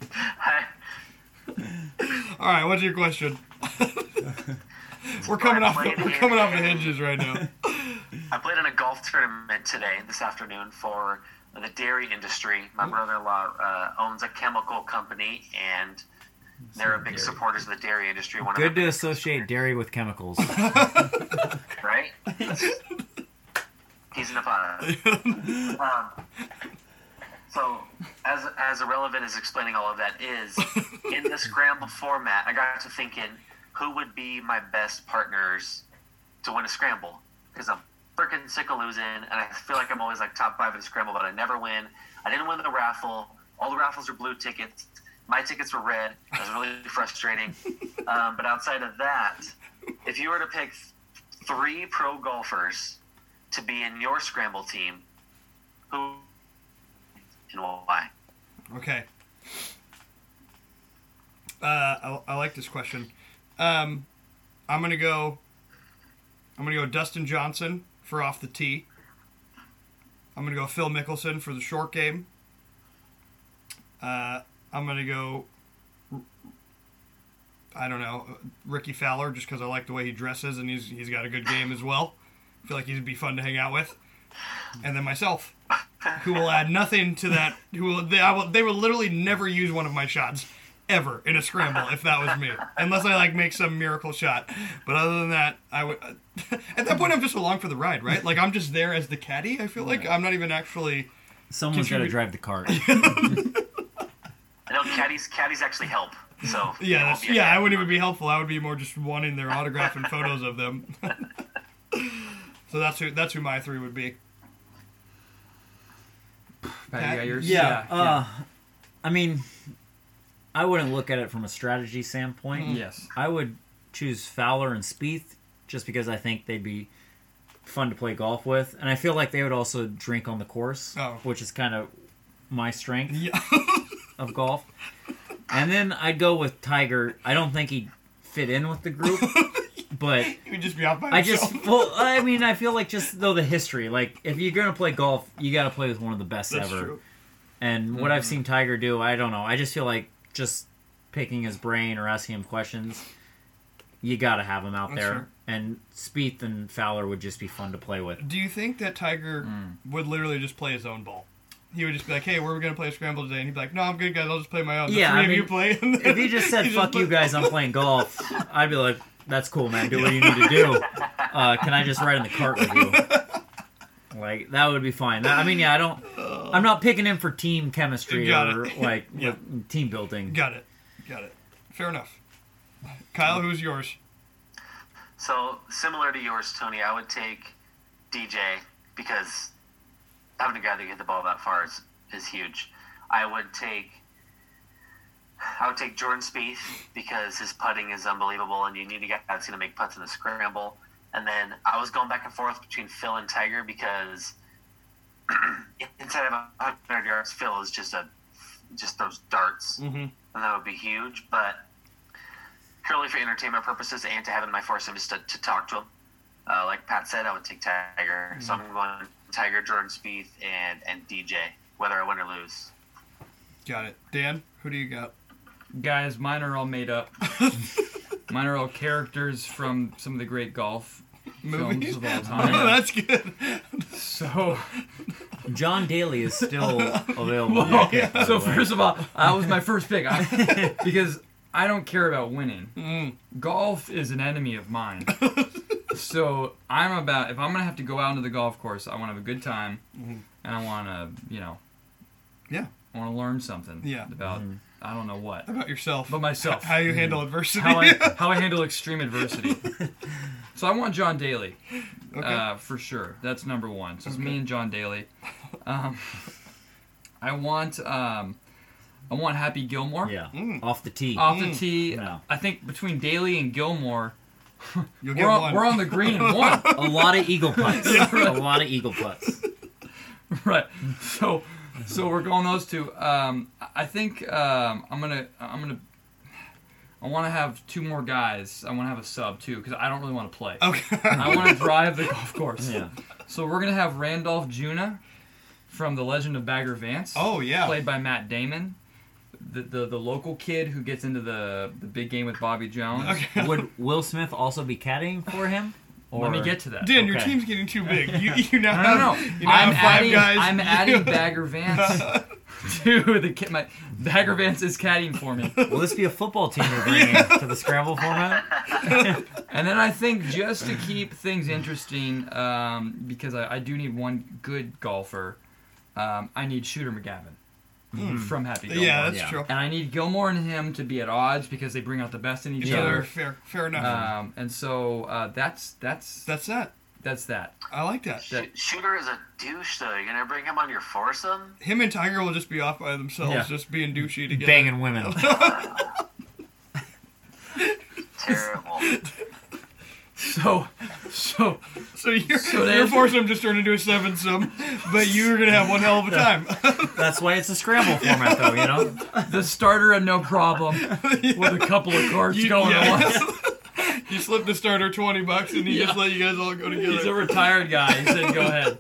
All right, what's your question? We're coming off the hinges right now. I played in a golf tournament this afternoon, for the dairy industry. My brother-in-law owns a chemical company, and they're a big supporters of the dairy industry. One of Good their to biggest associate dairy with chemicals. right? He's in the pot. So, as irrelevant as explaining all of that is, in the scramble format, I got to thinking, who would be my best partners to win a scramble? Because I'm freaking sick of losing, and I feel like I'm always like top 5 in the scramble, but I never win. I didn't win the raffle. All the raffles are blue tickets. My tickets were red. It was really frustrating. But outside of that, if you were to pick 3 pro golfers to be in your scramble team, who and why? Okay. I like this question. I'm gonna go Dustin Johnson for off the tee. I'm gonna go Phil Mickelson for the short game. I'm gonna go, I don't know, Ricky Fowler, just because I like the way he dresses and he's got a good game as well. I feel like he'd be fun to hang out with. And then myself, who will add nothing to that. They will literally never use one of my shots ever in a scramble if that was me, unless I like make some miracle shot. But other than that, I would. At that point, I'm just along for the ride, right? Like I'm just there as the caddy. I feel like I'm not even actually. Someone's got to drive the cart. I know caddies actually help. So Yeah, I wouldn't even be helpful. I would be more just wanting their autograph and photos of them. So that's who my 3 would be. Pat, you got yours? Yeah. I mean, I wouldn't look at it from a strategy standpoint. Yes. I would choose Fowler and Spieth just because I think they'd be fun to play golf with, and I feel like they would also drink on the course, which is kind of my strength of golf. And then I'd go with Tiger. I don't think he'd fit in with the group, but He would just be off by himself. I feel like just though the history, like if you're gonna play golf, you got to play with one of the best That's ever. true. And what I've seen Tiger do, I don't know. I just feel like just picking his brain or asking him questions, you got to have him out That's there. true. And Spieth and Fowler would just be fun to play with. Do you think that Tiger would literally just play his own ball? He would just be like, "Hey, we're gonna play a scramble today," and he'd be like, "No, I'm good, guys. I'll just play my own." The Yeah, three I of you mean, play. If he just said, "Fuck you guys, I'm playing golf," I'd be like, "That's cool, man. Do what you need to do. Can I just ride in the cart with you?" Like that would be fine. I'm not picking him for team chemistry Got or it. like Yeah. team building. Got it. Fair enough. Kyle, who's yours? So similar to yours, Tony, I would take DJ because having a guy that can hit the ball that far is huge. I would take Jordan Spieth because his putting is unbelievable, and you need a guy that's going to make putts in the scramble. And then I was going back and forth between Phil and Tiger because inside of 100 yards, Phil is just those darts, and that would be huge. But purely for entertainment purposes and to have in my foursome just to talk to him, like Pat said, I would take Tiger. So I'm going Tiger, Jordan Spieth, and DJ, whether I win or lose. Got it. Dan, who do you got? Guys, mine are all made up. Mine are all characters from some of the great golf Movies? films of all Oh, time. that's good. So, John Daly is still available. so first of all, that was my first pick because I don't care about winning. Golf is an enemy of mine. So if I'm gonna have to go out into the golf course, I want to have a good time, and I want to, I want to learn something. About I don't know what. About yourself. But myself. How you handle adversity. How I handle extreme adversity. So I want John Daly, for sure. That's number one. So it's me and John Daly. I want Happy Gilmore. Yeah, off the tee. Off the tee. No. I think between Daly and Gilmore, You'll get one. we're on the green and one. A lot of eagle putts. A lot of eagle putts. Right. So we're going those two. I think I want to have two more guys. I want to have a sub too because I don't really want to play. Okay. I want to drive the golf course. Yeah. So we're gonna have Randolph Juna from The Legend of Bagger Vance. Oh, yeah. Played by Matt Damon, the local kid who gets into the big game with Bobby Jones. Okay. Would Will Smith also be caddying for him? Or... Let me get to that. Dan, your Okay. team's getting too big. You now No. have, you now have five guys. I'm adding Bagger Vance to the kid. My Bagger Vance is caddying for me. Will this be a football team you're bringing to the Scrabble format? And then I think just to keep things interesting, because I do need one good golfer, I need Shooter McGavin from Happy Gilmore. Yeah, that's true. And I need Gilmore and him to be at odds because they bring out the best in each other. Fair enough. And so that's that. that. I like that. Shooter is a douche, though. You're gonna bring him on your foursome? Him and Tiger will just be off by themselves, Yeah. just being douchey together. Banging women. Terrible. So your foursome just turned into a sevensome, but you're gonna have one hell of a time. That's why it's a Scrabble format, though, you know? the starter had no problem with a couple of cards going at once. You slip the starter $20 and he just let you guys all go together. He's a retired guy. He said, "Go ahead."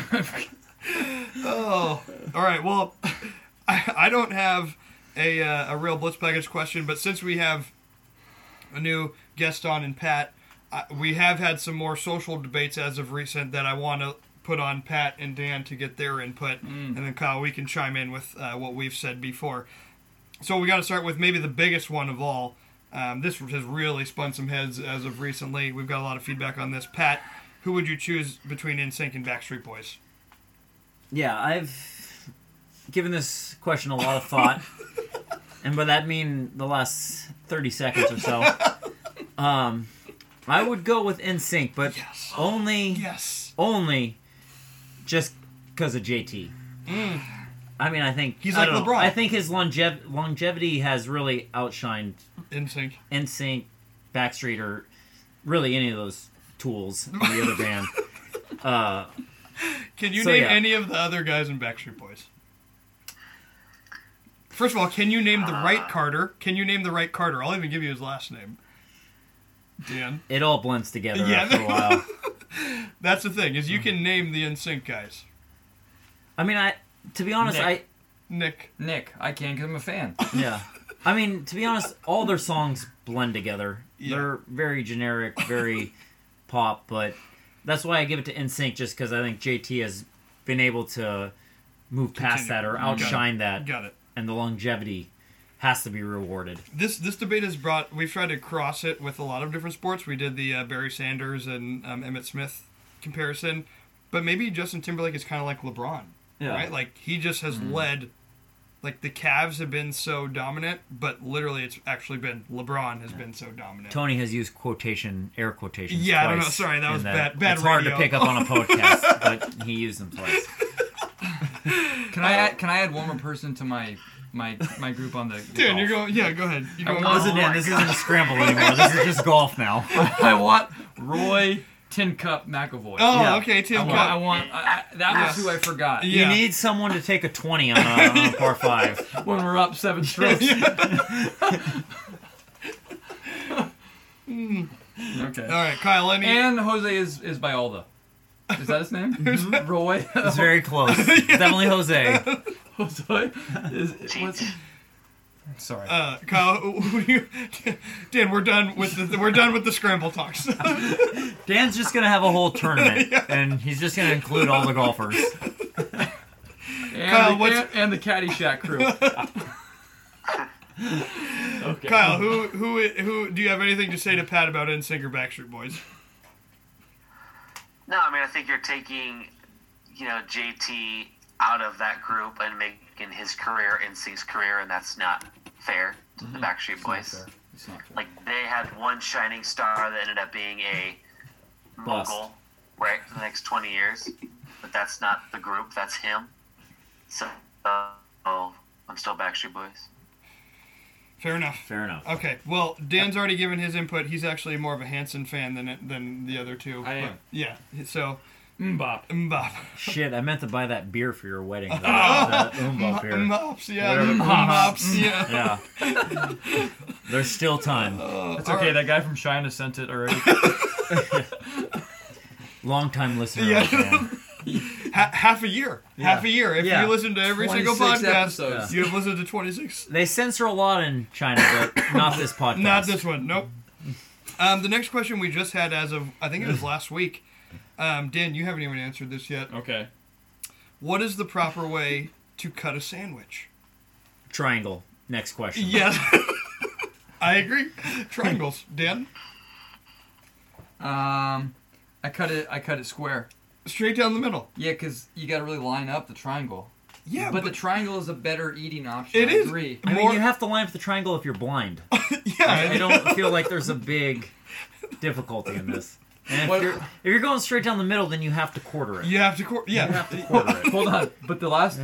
Oh, all right. Well, I don't have a real Blitz Package question, but since we have a new guest on in Pat, we have had some more social debates as of recent that I want to put on Pat and Dan to get their input, and then Kyle, we can chime in with what we've said before. So we got to start with maybe the biggest one of all. This has really spun some heads as of recently. We've got a lot of feedback on this. Pat, who would you choose between NSYNC and Backstreet Boys? Yeah, I've given this question a lot of thought. And by that I mean the last 30 seconds or so. I would go with NSYNC, but only just because of JT. I mean, I think he's like LeBron. I think his longevity has really outshined NSYNC, Backstreet, or really any of those tools in the other band. Can you name any of the other guys in Backstreet Boys? First of all, can you name the right Carter? Can you name the right Carter? I'll even give you his last name. Dan. It all blends together after a while. That's the thing, is you can name the NSYNC guys. I mean, to be honest, Nick, I can because I'm a fan. Yeah. I mean, to be honest, all their songs blend together. Yeah. They're very generic, very pop, but that's why I give it to NSYNC, just because I think JT has been able to move past that or outshine that. Got it. And the longevity has to be rewarded. This debate has brought... We've tried to cross it with a lot of different sports. We did the Barry Sanders and Emmitt Smith comparison. But maybe Justin Timberlake is kind of like LeBron. Yeah. Right? Like, he just has led... Like, the Cavs have been so dominant, but literally it's actually been LeBron has been so dominant. Tony has used air quotations Yeah, twice. I don't know. Sorry, that was bad It's radio. hard to pick up on a podcast, but he used them twice. Can I add one more person to my group on the Dude, golf? you're going... Yeah, go ahead. This isn't a scramble anymore. This is just golf now. I want Roy Tin Cup McAvoy. Oh, Yeah. okay, Tim Cup. That Yes. was who I forgot. Yeah. You need someone to take a 20 on a par 5. When we're up 7 strokes. Okay. All right, Kyle. Any? And Jose is Bialda. Is that his name? Roy? It's very close. It's definitely Jose. Jose? What's... Sorry. Kyle, who do you, Dan, we're done with the scramble talks. Dan's just going to have a whole tournament, and he's just going to include all the golfers. And the Caddyshack crew. Okay. Kyle, who do you have anything to say to Pat about NSYNC or Backstreet Boys? No, I mean, I think you're taking, JT out of that group and making his career NSYNC's career, and that's not fair to the Backstreet Boys. It's not fair. Like, they had one shining star that ended up being a Bust. mogul, right, for the next 20 years. But that's not the group, that's him. So, I'm still Backstreet Boys. Fair enough. Fair enough. Okay, well, Dan's already given his input. He's actually more of a Hanson fan than the other two. I am. But, yeah, so Mbop. Mbop. Shit, I meant to buy that beer for your wedding. Oh, That Umba beer. Mops, yeah. Whatever. Mops, yeah. Yeah. There's still time. It's okay, that guy from China sent it already. Long time listener. Yeah. Dan. Half a year. Yeah. Half a year. If Yeah. you listen to every single 26 podcast, episodes. you have listened to 26. They censor a lot in China, but not this podcast. Not this one. Nope. The next question we just had as of, I think it was last week. Dan, you haven't even answered this yet. Okay. What is the proper way to cut a sandwich? Triangle. Next question. Yes. I agree. Triangles. Dan? I cut it square. Straight down the middle. Yeah, because you got to really line up the triangle. Yeah, But the triangle is a better eating option. It I is. agree. I mean, More- you have to line up the triangle if you're blind. yeah. I don't feel like there's a big difficulty in this. And What- if you're going straight down the middle, then you have to quarter it. You have to, You yeah. have to quarter it. Hold on. But the last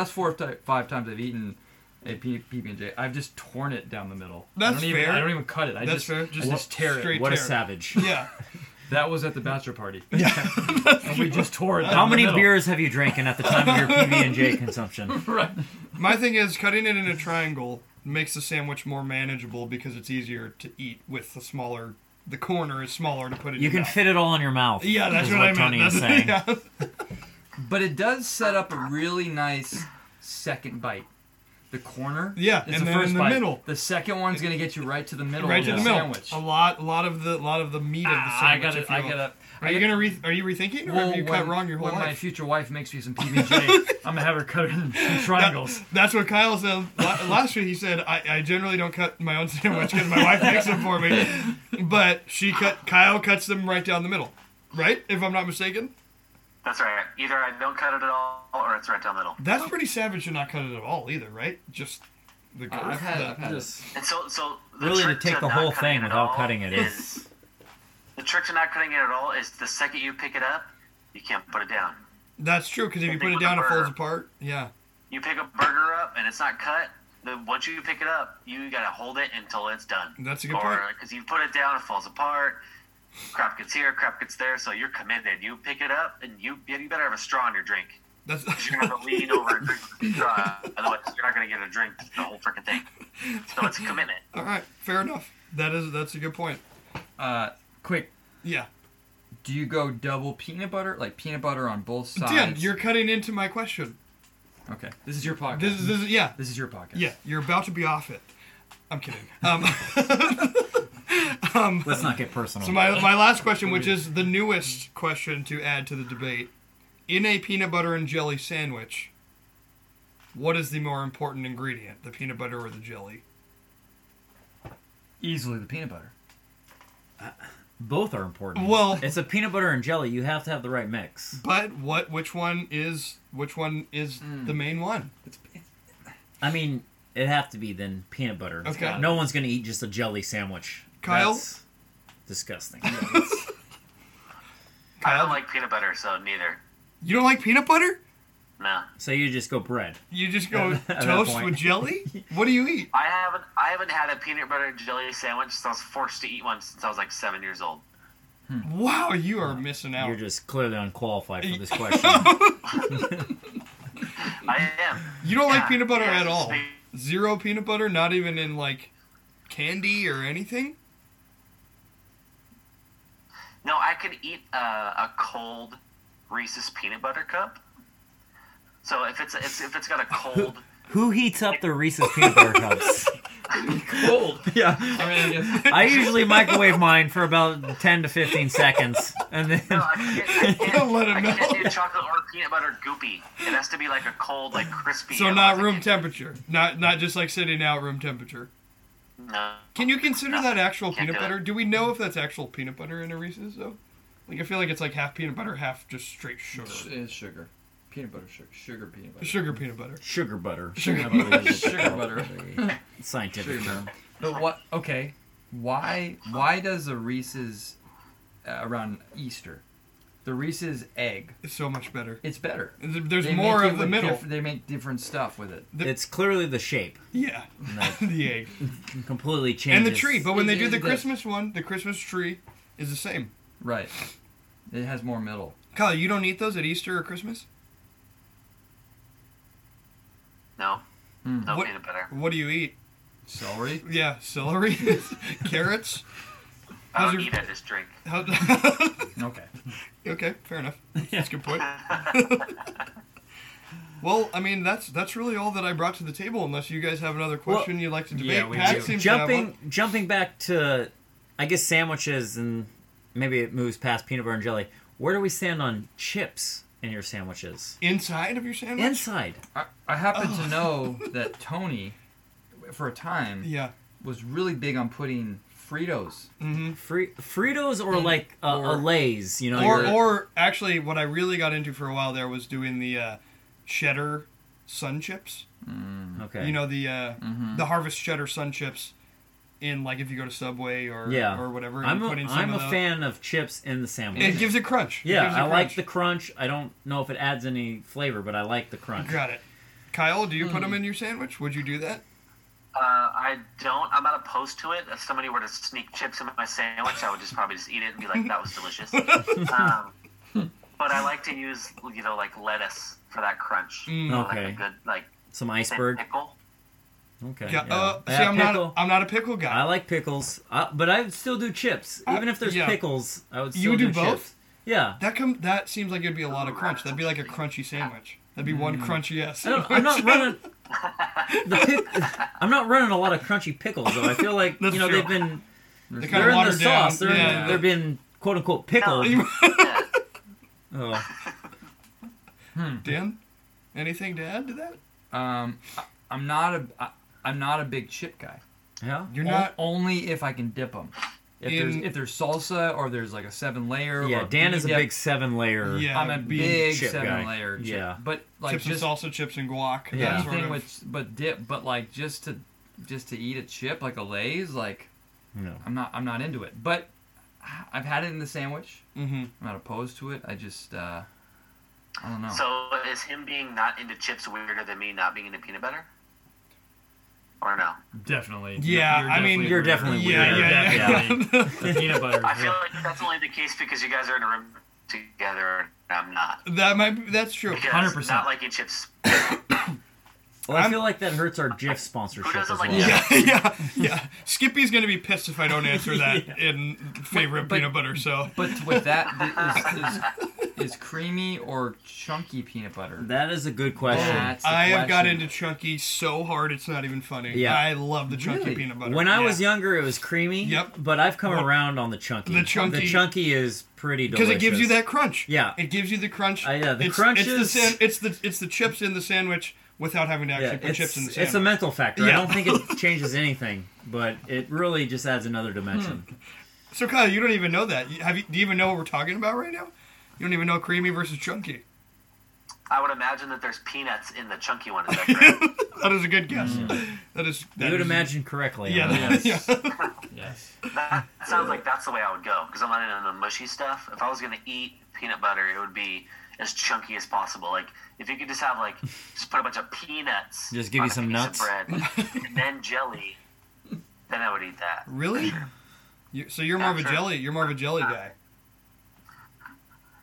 5 times I've eaten a PB&J, I've just torn it down the middle. That's I fair. don't even cut it. I That's just, fair. I just tear straight it. What a tear. savage. Yeah. That was at the bachelor party. Yeah. And we just tore it down How the many middle. beers have you drinking at the time of your PB&J consumption? Right. My thing is, cutting it in a triangle makes the sandwich more manageable because it's easier to eat with the corner is smaller to put it in You can your mouth. fit it all in your mouth. Yeah, that's is what I meant. Tony is That's- saying. yeah. But it does set up a really nice second bite. The corner Yeah, is and the then first in the bite. middle. The second one's going to get you right to the middle Right of to the, the middle. sandwich. A lot of the meat of the I sandwich. got it. if you I will. got it. Are you rethinking, or have you cut wrong your whole when my life? future wife makes me some PB&J, I'm going to have her cut it in triangles. That's what Kyle said last week. He said, I generally don't cut my own sandwich because my wife makes them for me. But Kyle cuts them right down the middle. Right? If I'm not mistaken? That's right. Either I don't cut it at all, or it's right down the middle. That's pretty savage to not cut it at all either, right? Just the girth. I've had it. Just And so the really to trick take the not whole cutting thing it at without all cutting it is the trick to not cutting it at all is the second you pick it up, you can't put it down. That's true, because if you Same put thing it with down, a it folds burger. apart. Yeah. You pick a burger up and it's not cut. Then once you pick it up, you gotta hold it until it's done. That's a good point. Because you put it down, it falls apart. Crap gets here, crap gets there. So you're committed. You pick it up, and you better have a straw in your drink. That's You're gonna have to lean over and drink with the straw. Otherwise, you're not gonna get a drink the whole freaking thing. So it's a commitment. all right. Fair enough. That's a good point. Quick, Yeah. do you go double peanut butter, like peanut butter on both sides? Dan, you're cutting into my question. Okay, this is your podcast. This is yeah. This is your podcast. Yeah, you're about to be off it. I'm kidding. let's not get personal. So my last question, which is the newest question to add to the debate, in a peanut butter and jelly sandwich, what is the more important ingredient, the peanut butter or the jelly? Easily the peanut butter. Both are important. Well- it's a peanut butter and jelly. You have to have the right mix. But which one is the main one? I mean, it'd have to be then peanut butter. Okay. No one's gonna eat just a jelly sandwich. Kyle? That's disgusting. I don't like peanut butter, so neither. You don't like peanut butter? No. So you just go bread. You just go At that toast point. with jelly? What do you eat? I haven't had a peanut butter and jelly sandwich since I was forced to eat one since I was like 7 years old. Wow, you are missing out. You're just clearly unqualified for this question. I am. You don't like peanut butter yeah, at all. sweet. Zero peanut butter, not even in like candy or anything. No, I could eat a cold Reese's peanut butter cup. So if it's got a cold, Who heats up the Reese's peanut butter cups? Cold. Yeah. I mean, I guess. I usually microwave mine for about 10 to 15 seconds. And then no, I can't Let him I can't know. do chocolate or peanut butter goopy. It has to be like a cold, like crispy. So not otherwise I room can't- temperature. Not just like sitting out room temperature. No. Can you consider that actual Can't peanut do it. butter? Do we know if that's actual peanut butter in a Reese's though? Like I feel like it's like half peanut butter, half just straight sugar. It's sugar. Peanut butter, sugar peanut butter. Sugar peanut butter. sugar butter. Sugar I believe is Sugar called butter. the Scientific Sugar term. But what? Okay, why does the Reese's around Easter, the Reese's egg? It's so much better. It's better. There's They more make it of the with middle. they make different stuff with it. It's clearly the shape. Yeah. that The egg. completely changes. And the tree. But when they do the It- Christmas one, the Christmas tree is the same. Right. It has more middle. Kyle, you don't eat those at Easter or Christmas? No. No What- peanut butter. What do you eat? Celery. Yeah, celery, carrots. I How's don't your- eat it. Just drink. How, Okay. okay, fair enough. That's a good point. Well, I mean, that's really all that I brought to the table. Unless you guys have another question you'd like to debate. yeah, we Pat do. seems to have one. Jumping back to, I guess, sandwiches, and maybe it moves past peanut butter and jelly. Where do we stand on chips in your sandwiches? Inside of your sandwich. Inside. I happen to know that Tony, for a time, Yeah. was really big on putting Fritos. Fritos or like a or- Lay's, you know? Or actually, what I really got into for a while there was doing the cheddar sun chips. okay. You know the Harvest cheddar sun chips. In like if you go to Subway or whatever, and I'm you a, put in some I'm of a those. fan of chips in the sandwich. It gives it crunch. It Yeah, gives it I like crunch. the crunch. I don't know if it adds any flavor, but I like the crunch. Got it. Kyle, do you put them in your sandwich? Would you do that? I don't. I'm not opposed to it. If somebody were to sneak chips in my sandwich, I would just probably just eat it and be like, "That was delicious." But I like to use, like lettuce for that crunch. Like Okay. a good Some thin iceberg. pickle. Okay. Yeah. yeah. See, Yeah, I'm pickle. not a pickle guy. I like pickles, but I would still do chips. Even if there's yeah. pickles, I would You still do do both? chips. Yeah. That seems like it'd be a lot of crunch. That'd be like a crunchy sandwich. That'd be one crunchy yes. I'm not running I'm not running a lot of crunchy pickles though. I feel like That's true. they've been They they're in the watered down. sauce. They're been quote unquote pickled. Yeah. Oh. Dan, anything to add to that? I'm not a big chip guy. Yeah. You're not. Only if I can dip them. In- If there's salsa or there's like a 7-layer. Yeah, or Dan is a dip, big 7-layer. Yeah. I'm a big big chip guy. 7-layer chip. Yeah. But like Chips just and salsa, chips and guac. Yeah. that sort anything of- with dip, but like just to eat a chip like a Lay's, like No. I'm not into it. But I've had it in the sandwich. Mhm. I'm not opposed to it. I just I don't know. So is him being not into chips weirder than me not being into peanut butter? Or no? Definitely. Yeah, I mean, You're definitely Yeah, weird. yeah. The peanut butter. I feel like that's only the case because you guys are in a room together and I'm not. That's true. Because 100%. not liking chips. Well, I feel like that hurts our Jif sponsorship Who as doesn't well. like Yeah. Skippy's gonna be pissed if I don't answer that in favor of But- peanut butter. So But with that, is creamy or chunky peanut butter? That is a good question. That's the I have got question. into chunky so hard it's not even funny. Yeah. I love the chunky Really? peanut butter. When I Yeah. was younger, it was creamy. Yep. But I've come Well, around on the chunky. the chunky- is pretty delicious. because it gives you that crunch. Yeah. It gives you the crunch. Yeah, the it's, crunch it's is- it's the chips in the sandwich without having to actually Yeah, put chips in the sandwich. it's a mental factor. I Yeah. don't think it changes anything, but it really just adds another dimension. So Kyle, you don't even know that. Do you even know what we're talking about right now? You don't even know creamy versus chunky. I would imagine that there's peanuts in the chunky one. Is that correct? That is a good guess. That is. You would imagine correctly. Yeah. Yes. Yeah. Yes. That sounds like that's the way I would go because I'm not into the mushy stuff. If I was gonna eat peanut butter, it would be as chunky as possible. Like if you could just have just put a bunch of peanuts, Just give you on a some piece nuts. of bread, and then jelly, then I would eat that. Really? So you're more of a Sure. jelly. You're more of a jelly guy.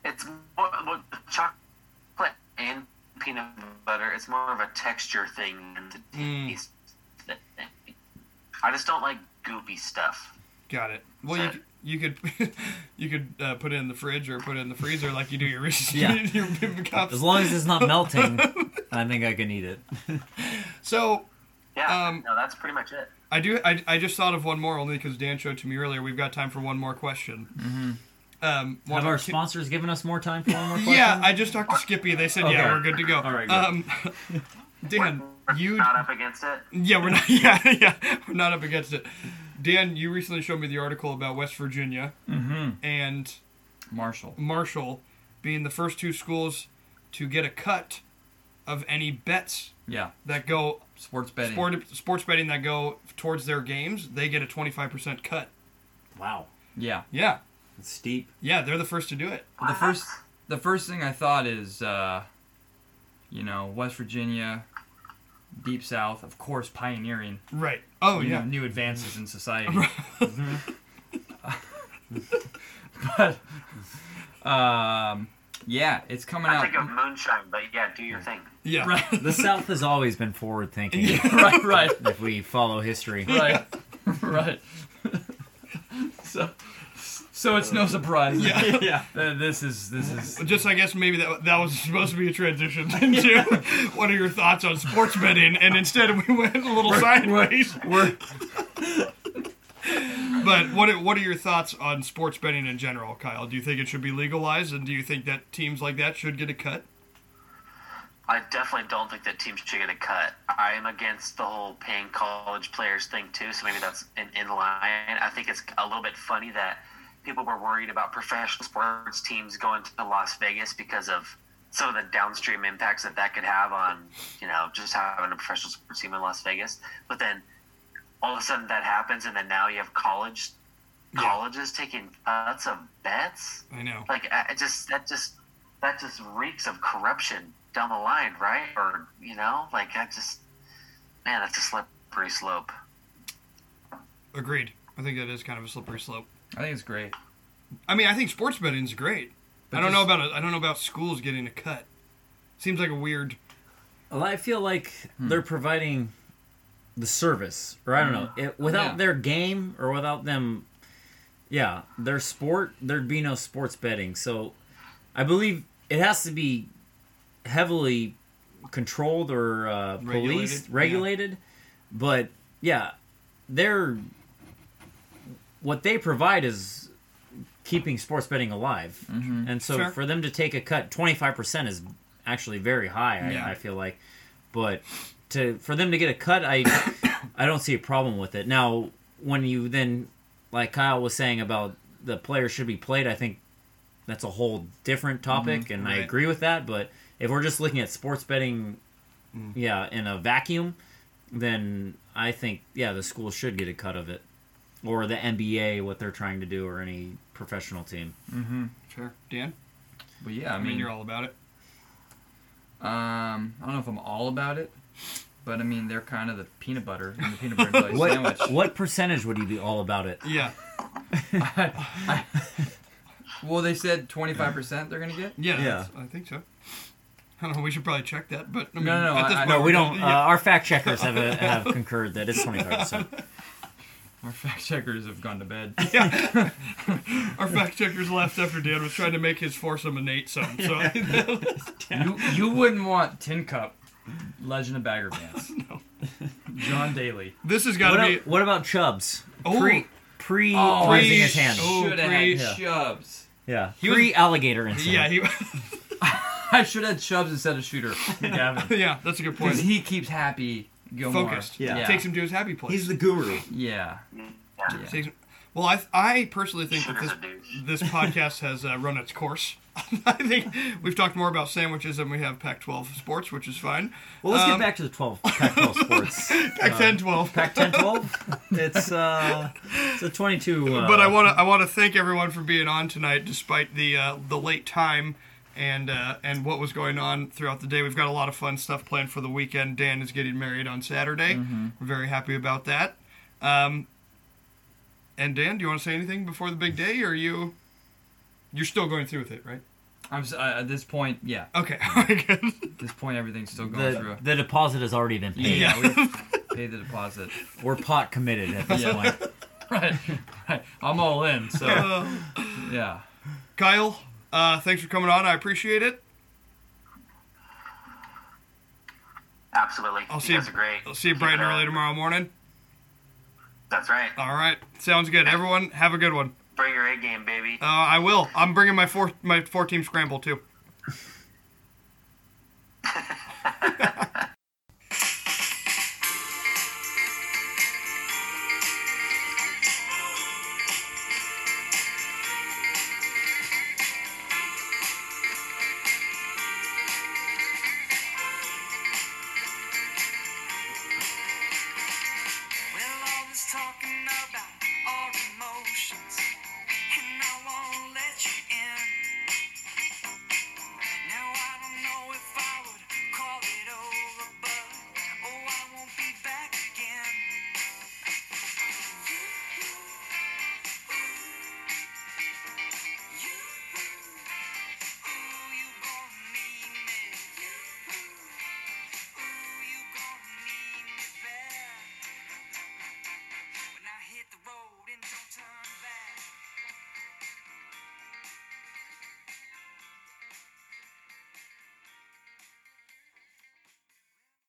it's more chocolate and peanut butter. It's more of a texture thing than the taste thing. I just don't like goopy stuff. Got it. Well, you could you could put it in the fridge or put it in the freezer like you do your Reese's your cups. As long as it's not melting, I think I can eat it. So, yeah, no, that's pretty much it. I just thought of one more only because Dan showed to me earlier. We've got time for one more question. Mm-hmm. Have our sponsors given us more time for one more question? Yeah, I just talked to Skippy. They said, yeah, we're good to go. All right, good. Dan, We're not up against it? Yeah, we're not. Yeah, we're not up against it. Dan, you recently showed me the article about West Virginia and Marshall being the first two schools to get a cut of any bets that go sports betting that go towards their games. They get a 25% cut. Wow. Yeah. It's steep. Yeah, they're the first to do it. The first thing I thought is, West Virginia, Deep South, of course, pioneering. Right. Oh, yeah. New advances in society. But, it's coming out. I think of moonshine, but yeah, do your thing. Yeah. Right. The South has always been forward thinking. Right. If we follow history. Right. So it's no surprise. Yeah. This is Just, I guess maybe that was supposed to be a transition into what are your thoughts on sports betting, and instead we went a little sideways. But what are your thoughts on sports betting in general, Kyle? Do you think it should be legalized, and do you think that teams like that should get a cut? I definitely don't think that teams should get a cut. I am against the whole paying college players thing too, so maybe that's in line. I think it's a little bit funny that people were worried about professional sports teams going to Las Vegas because of some of the downstream impacts that could have on, just having a professional sports team in Las Vegas. But then all of a sudden that happens, and then now you have colleges taking cuts of bets. I know. Like, that just reeks of corruption down the line, right? Or, that's a slippery slope. Agreed. I think that is kind of a slippery slope. I think it's great. I mean, I think sports betting is great. But I don't know about schools getting a cut. Seems like a weird. Well, I feel like they're providing the service, or I don't know, without their game or without them, their sport, there'd be no sports betting. So, I believe it has to be heavily controlled or policed, regulated. But what they provide is keeping sports betting alive. And so for them to take a cut, 25% is actually very high, I feel like. But for them to get a cut, I don't see a problem with it. Now, when you then, like Kyle was saying about the players should be played, I think that's a whole different topic, and I agree with that. But if we're just looking at sports betting, in a vacuum, then I think, the school should get a cut of it. Or the NBA, what they're trying to do, or any professional team. Sure. Dan? But yeah, I mean, you're all about it. I don't know if I'm all about it, but I mean, they're kind of the peanut butter in the peanut butter and jelly sandwich. What percentage would you be all about it? Yeah. Well, they said 25% they're going to get? Yeah. I think so. I don't know. We should probably check that, but I mean, no, at this point, no, we don't. Our fact checkers have concurred that it's 25%. Our fact checkers have gone to bed. Yeah. Our fact checkers left after Dan was trying to make his foursome a Nate sum. So you wouldn't want Tin Cup, Legend of Bagger Pants. No. John Daly. This has got to be. What about Chubbs? Oh. Pre raising his hand. Should have had Chubbs. Yeah. Pre alligator incident. Yeah. I should have had Chubbs instead of Shooter. Gavin. Yeah, that's a good point. Because he keeps Happy Gilmore. Focused. Yeah. Takes him to his happy place. He's the guru. Yeah. Well, I personally think that this podcast has run its course. I think we've talked more about sandwiches than we have Pac-12 sports, which is fine. Well, let's get back to the Pac-12 sports. Pac-10-12. Pac-10-12. It's a 22. But I want to thank everyone for being on tonight, despite the late time and what was going on throughout the day. We've got a lot of fun stuff planned for the weekend. Dan is getting married on Saturday. We're very happy about that. And Dan, do you want to say anything before the big day, or you're still going through with it, right? At this point, yeah. Okay. At this point, everything's still going through. The deposit has already been paid. Yeah, we paid the deposit. We're pot committed at this point. Right. I'm all in. So, yeah. Kyle, thanks for coming on. I appreciate it. Absolutely. You guys are great. I'll see you bright and early tomorrow morning. That's right. All right. Sounds good. Everyone, have a good one. Bring your A game, baby. I will. I'm bringing my four team scramble too.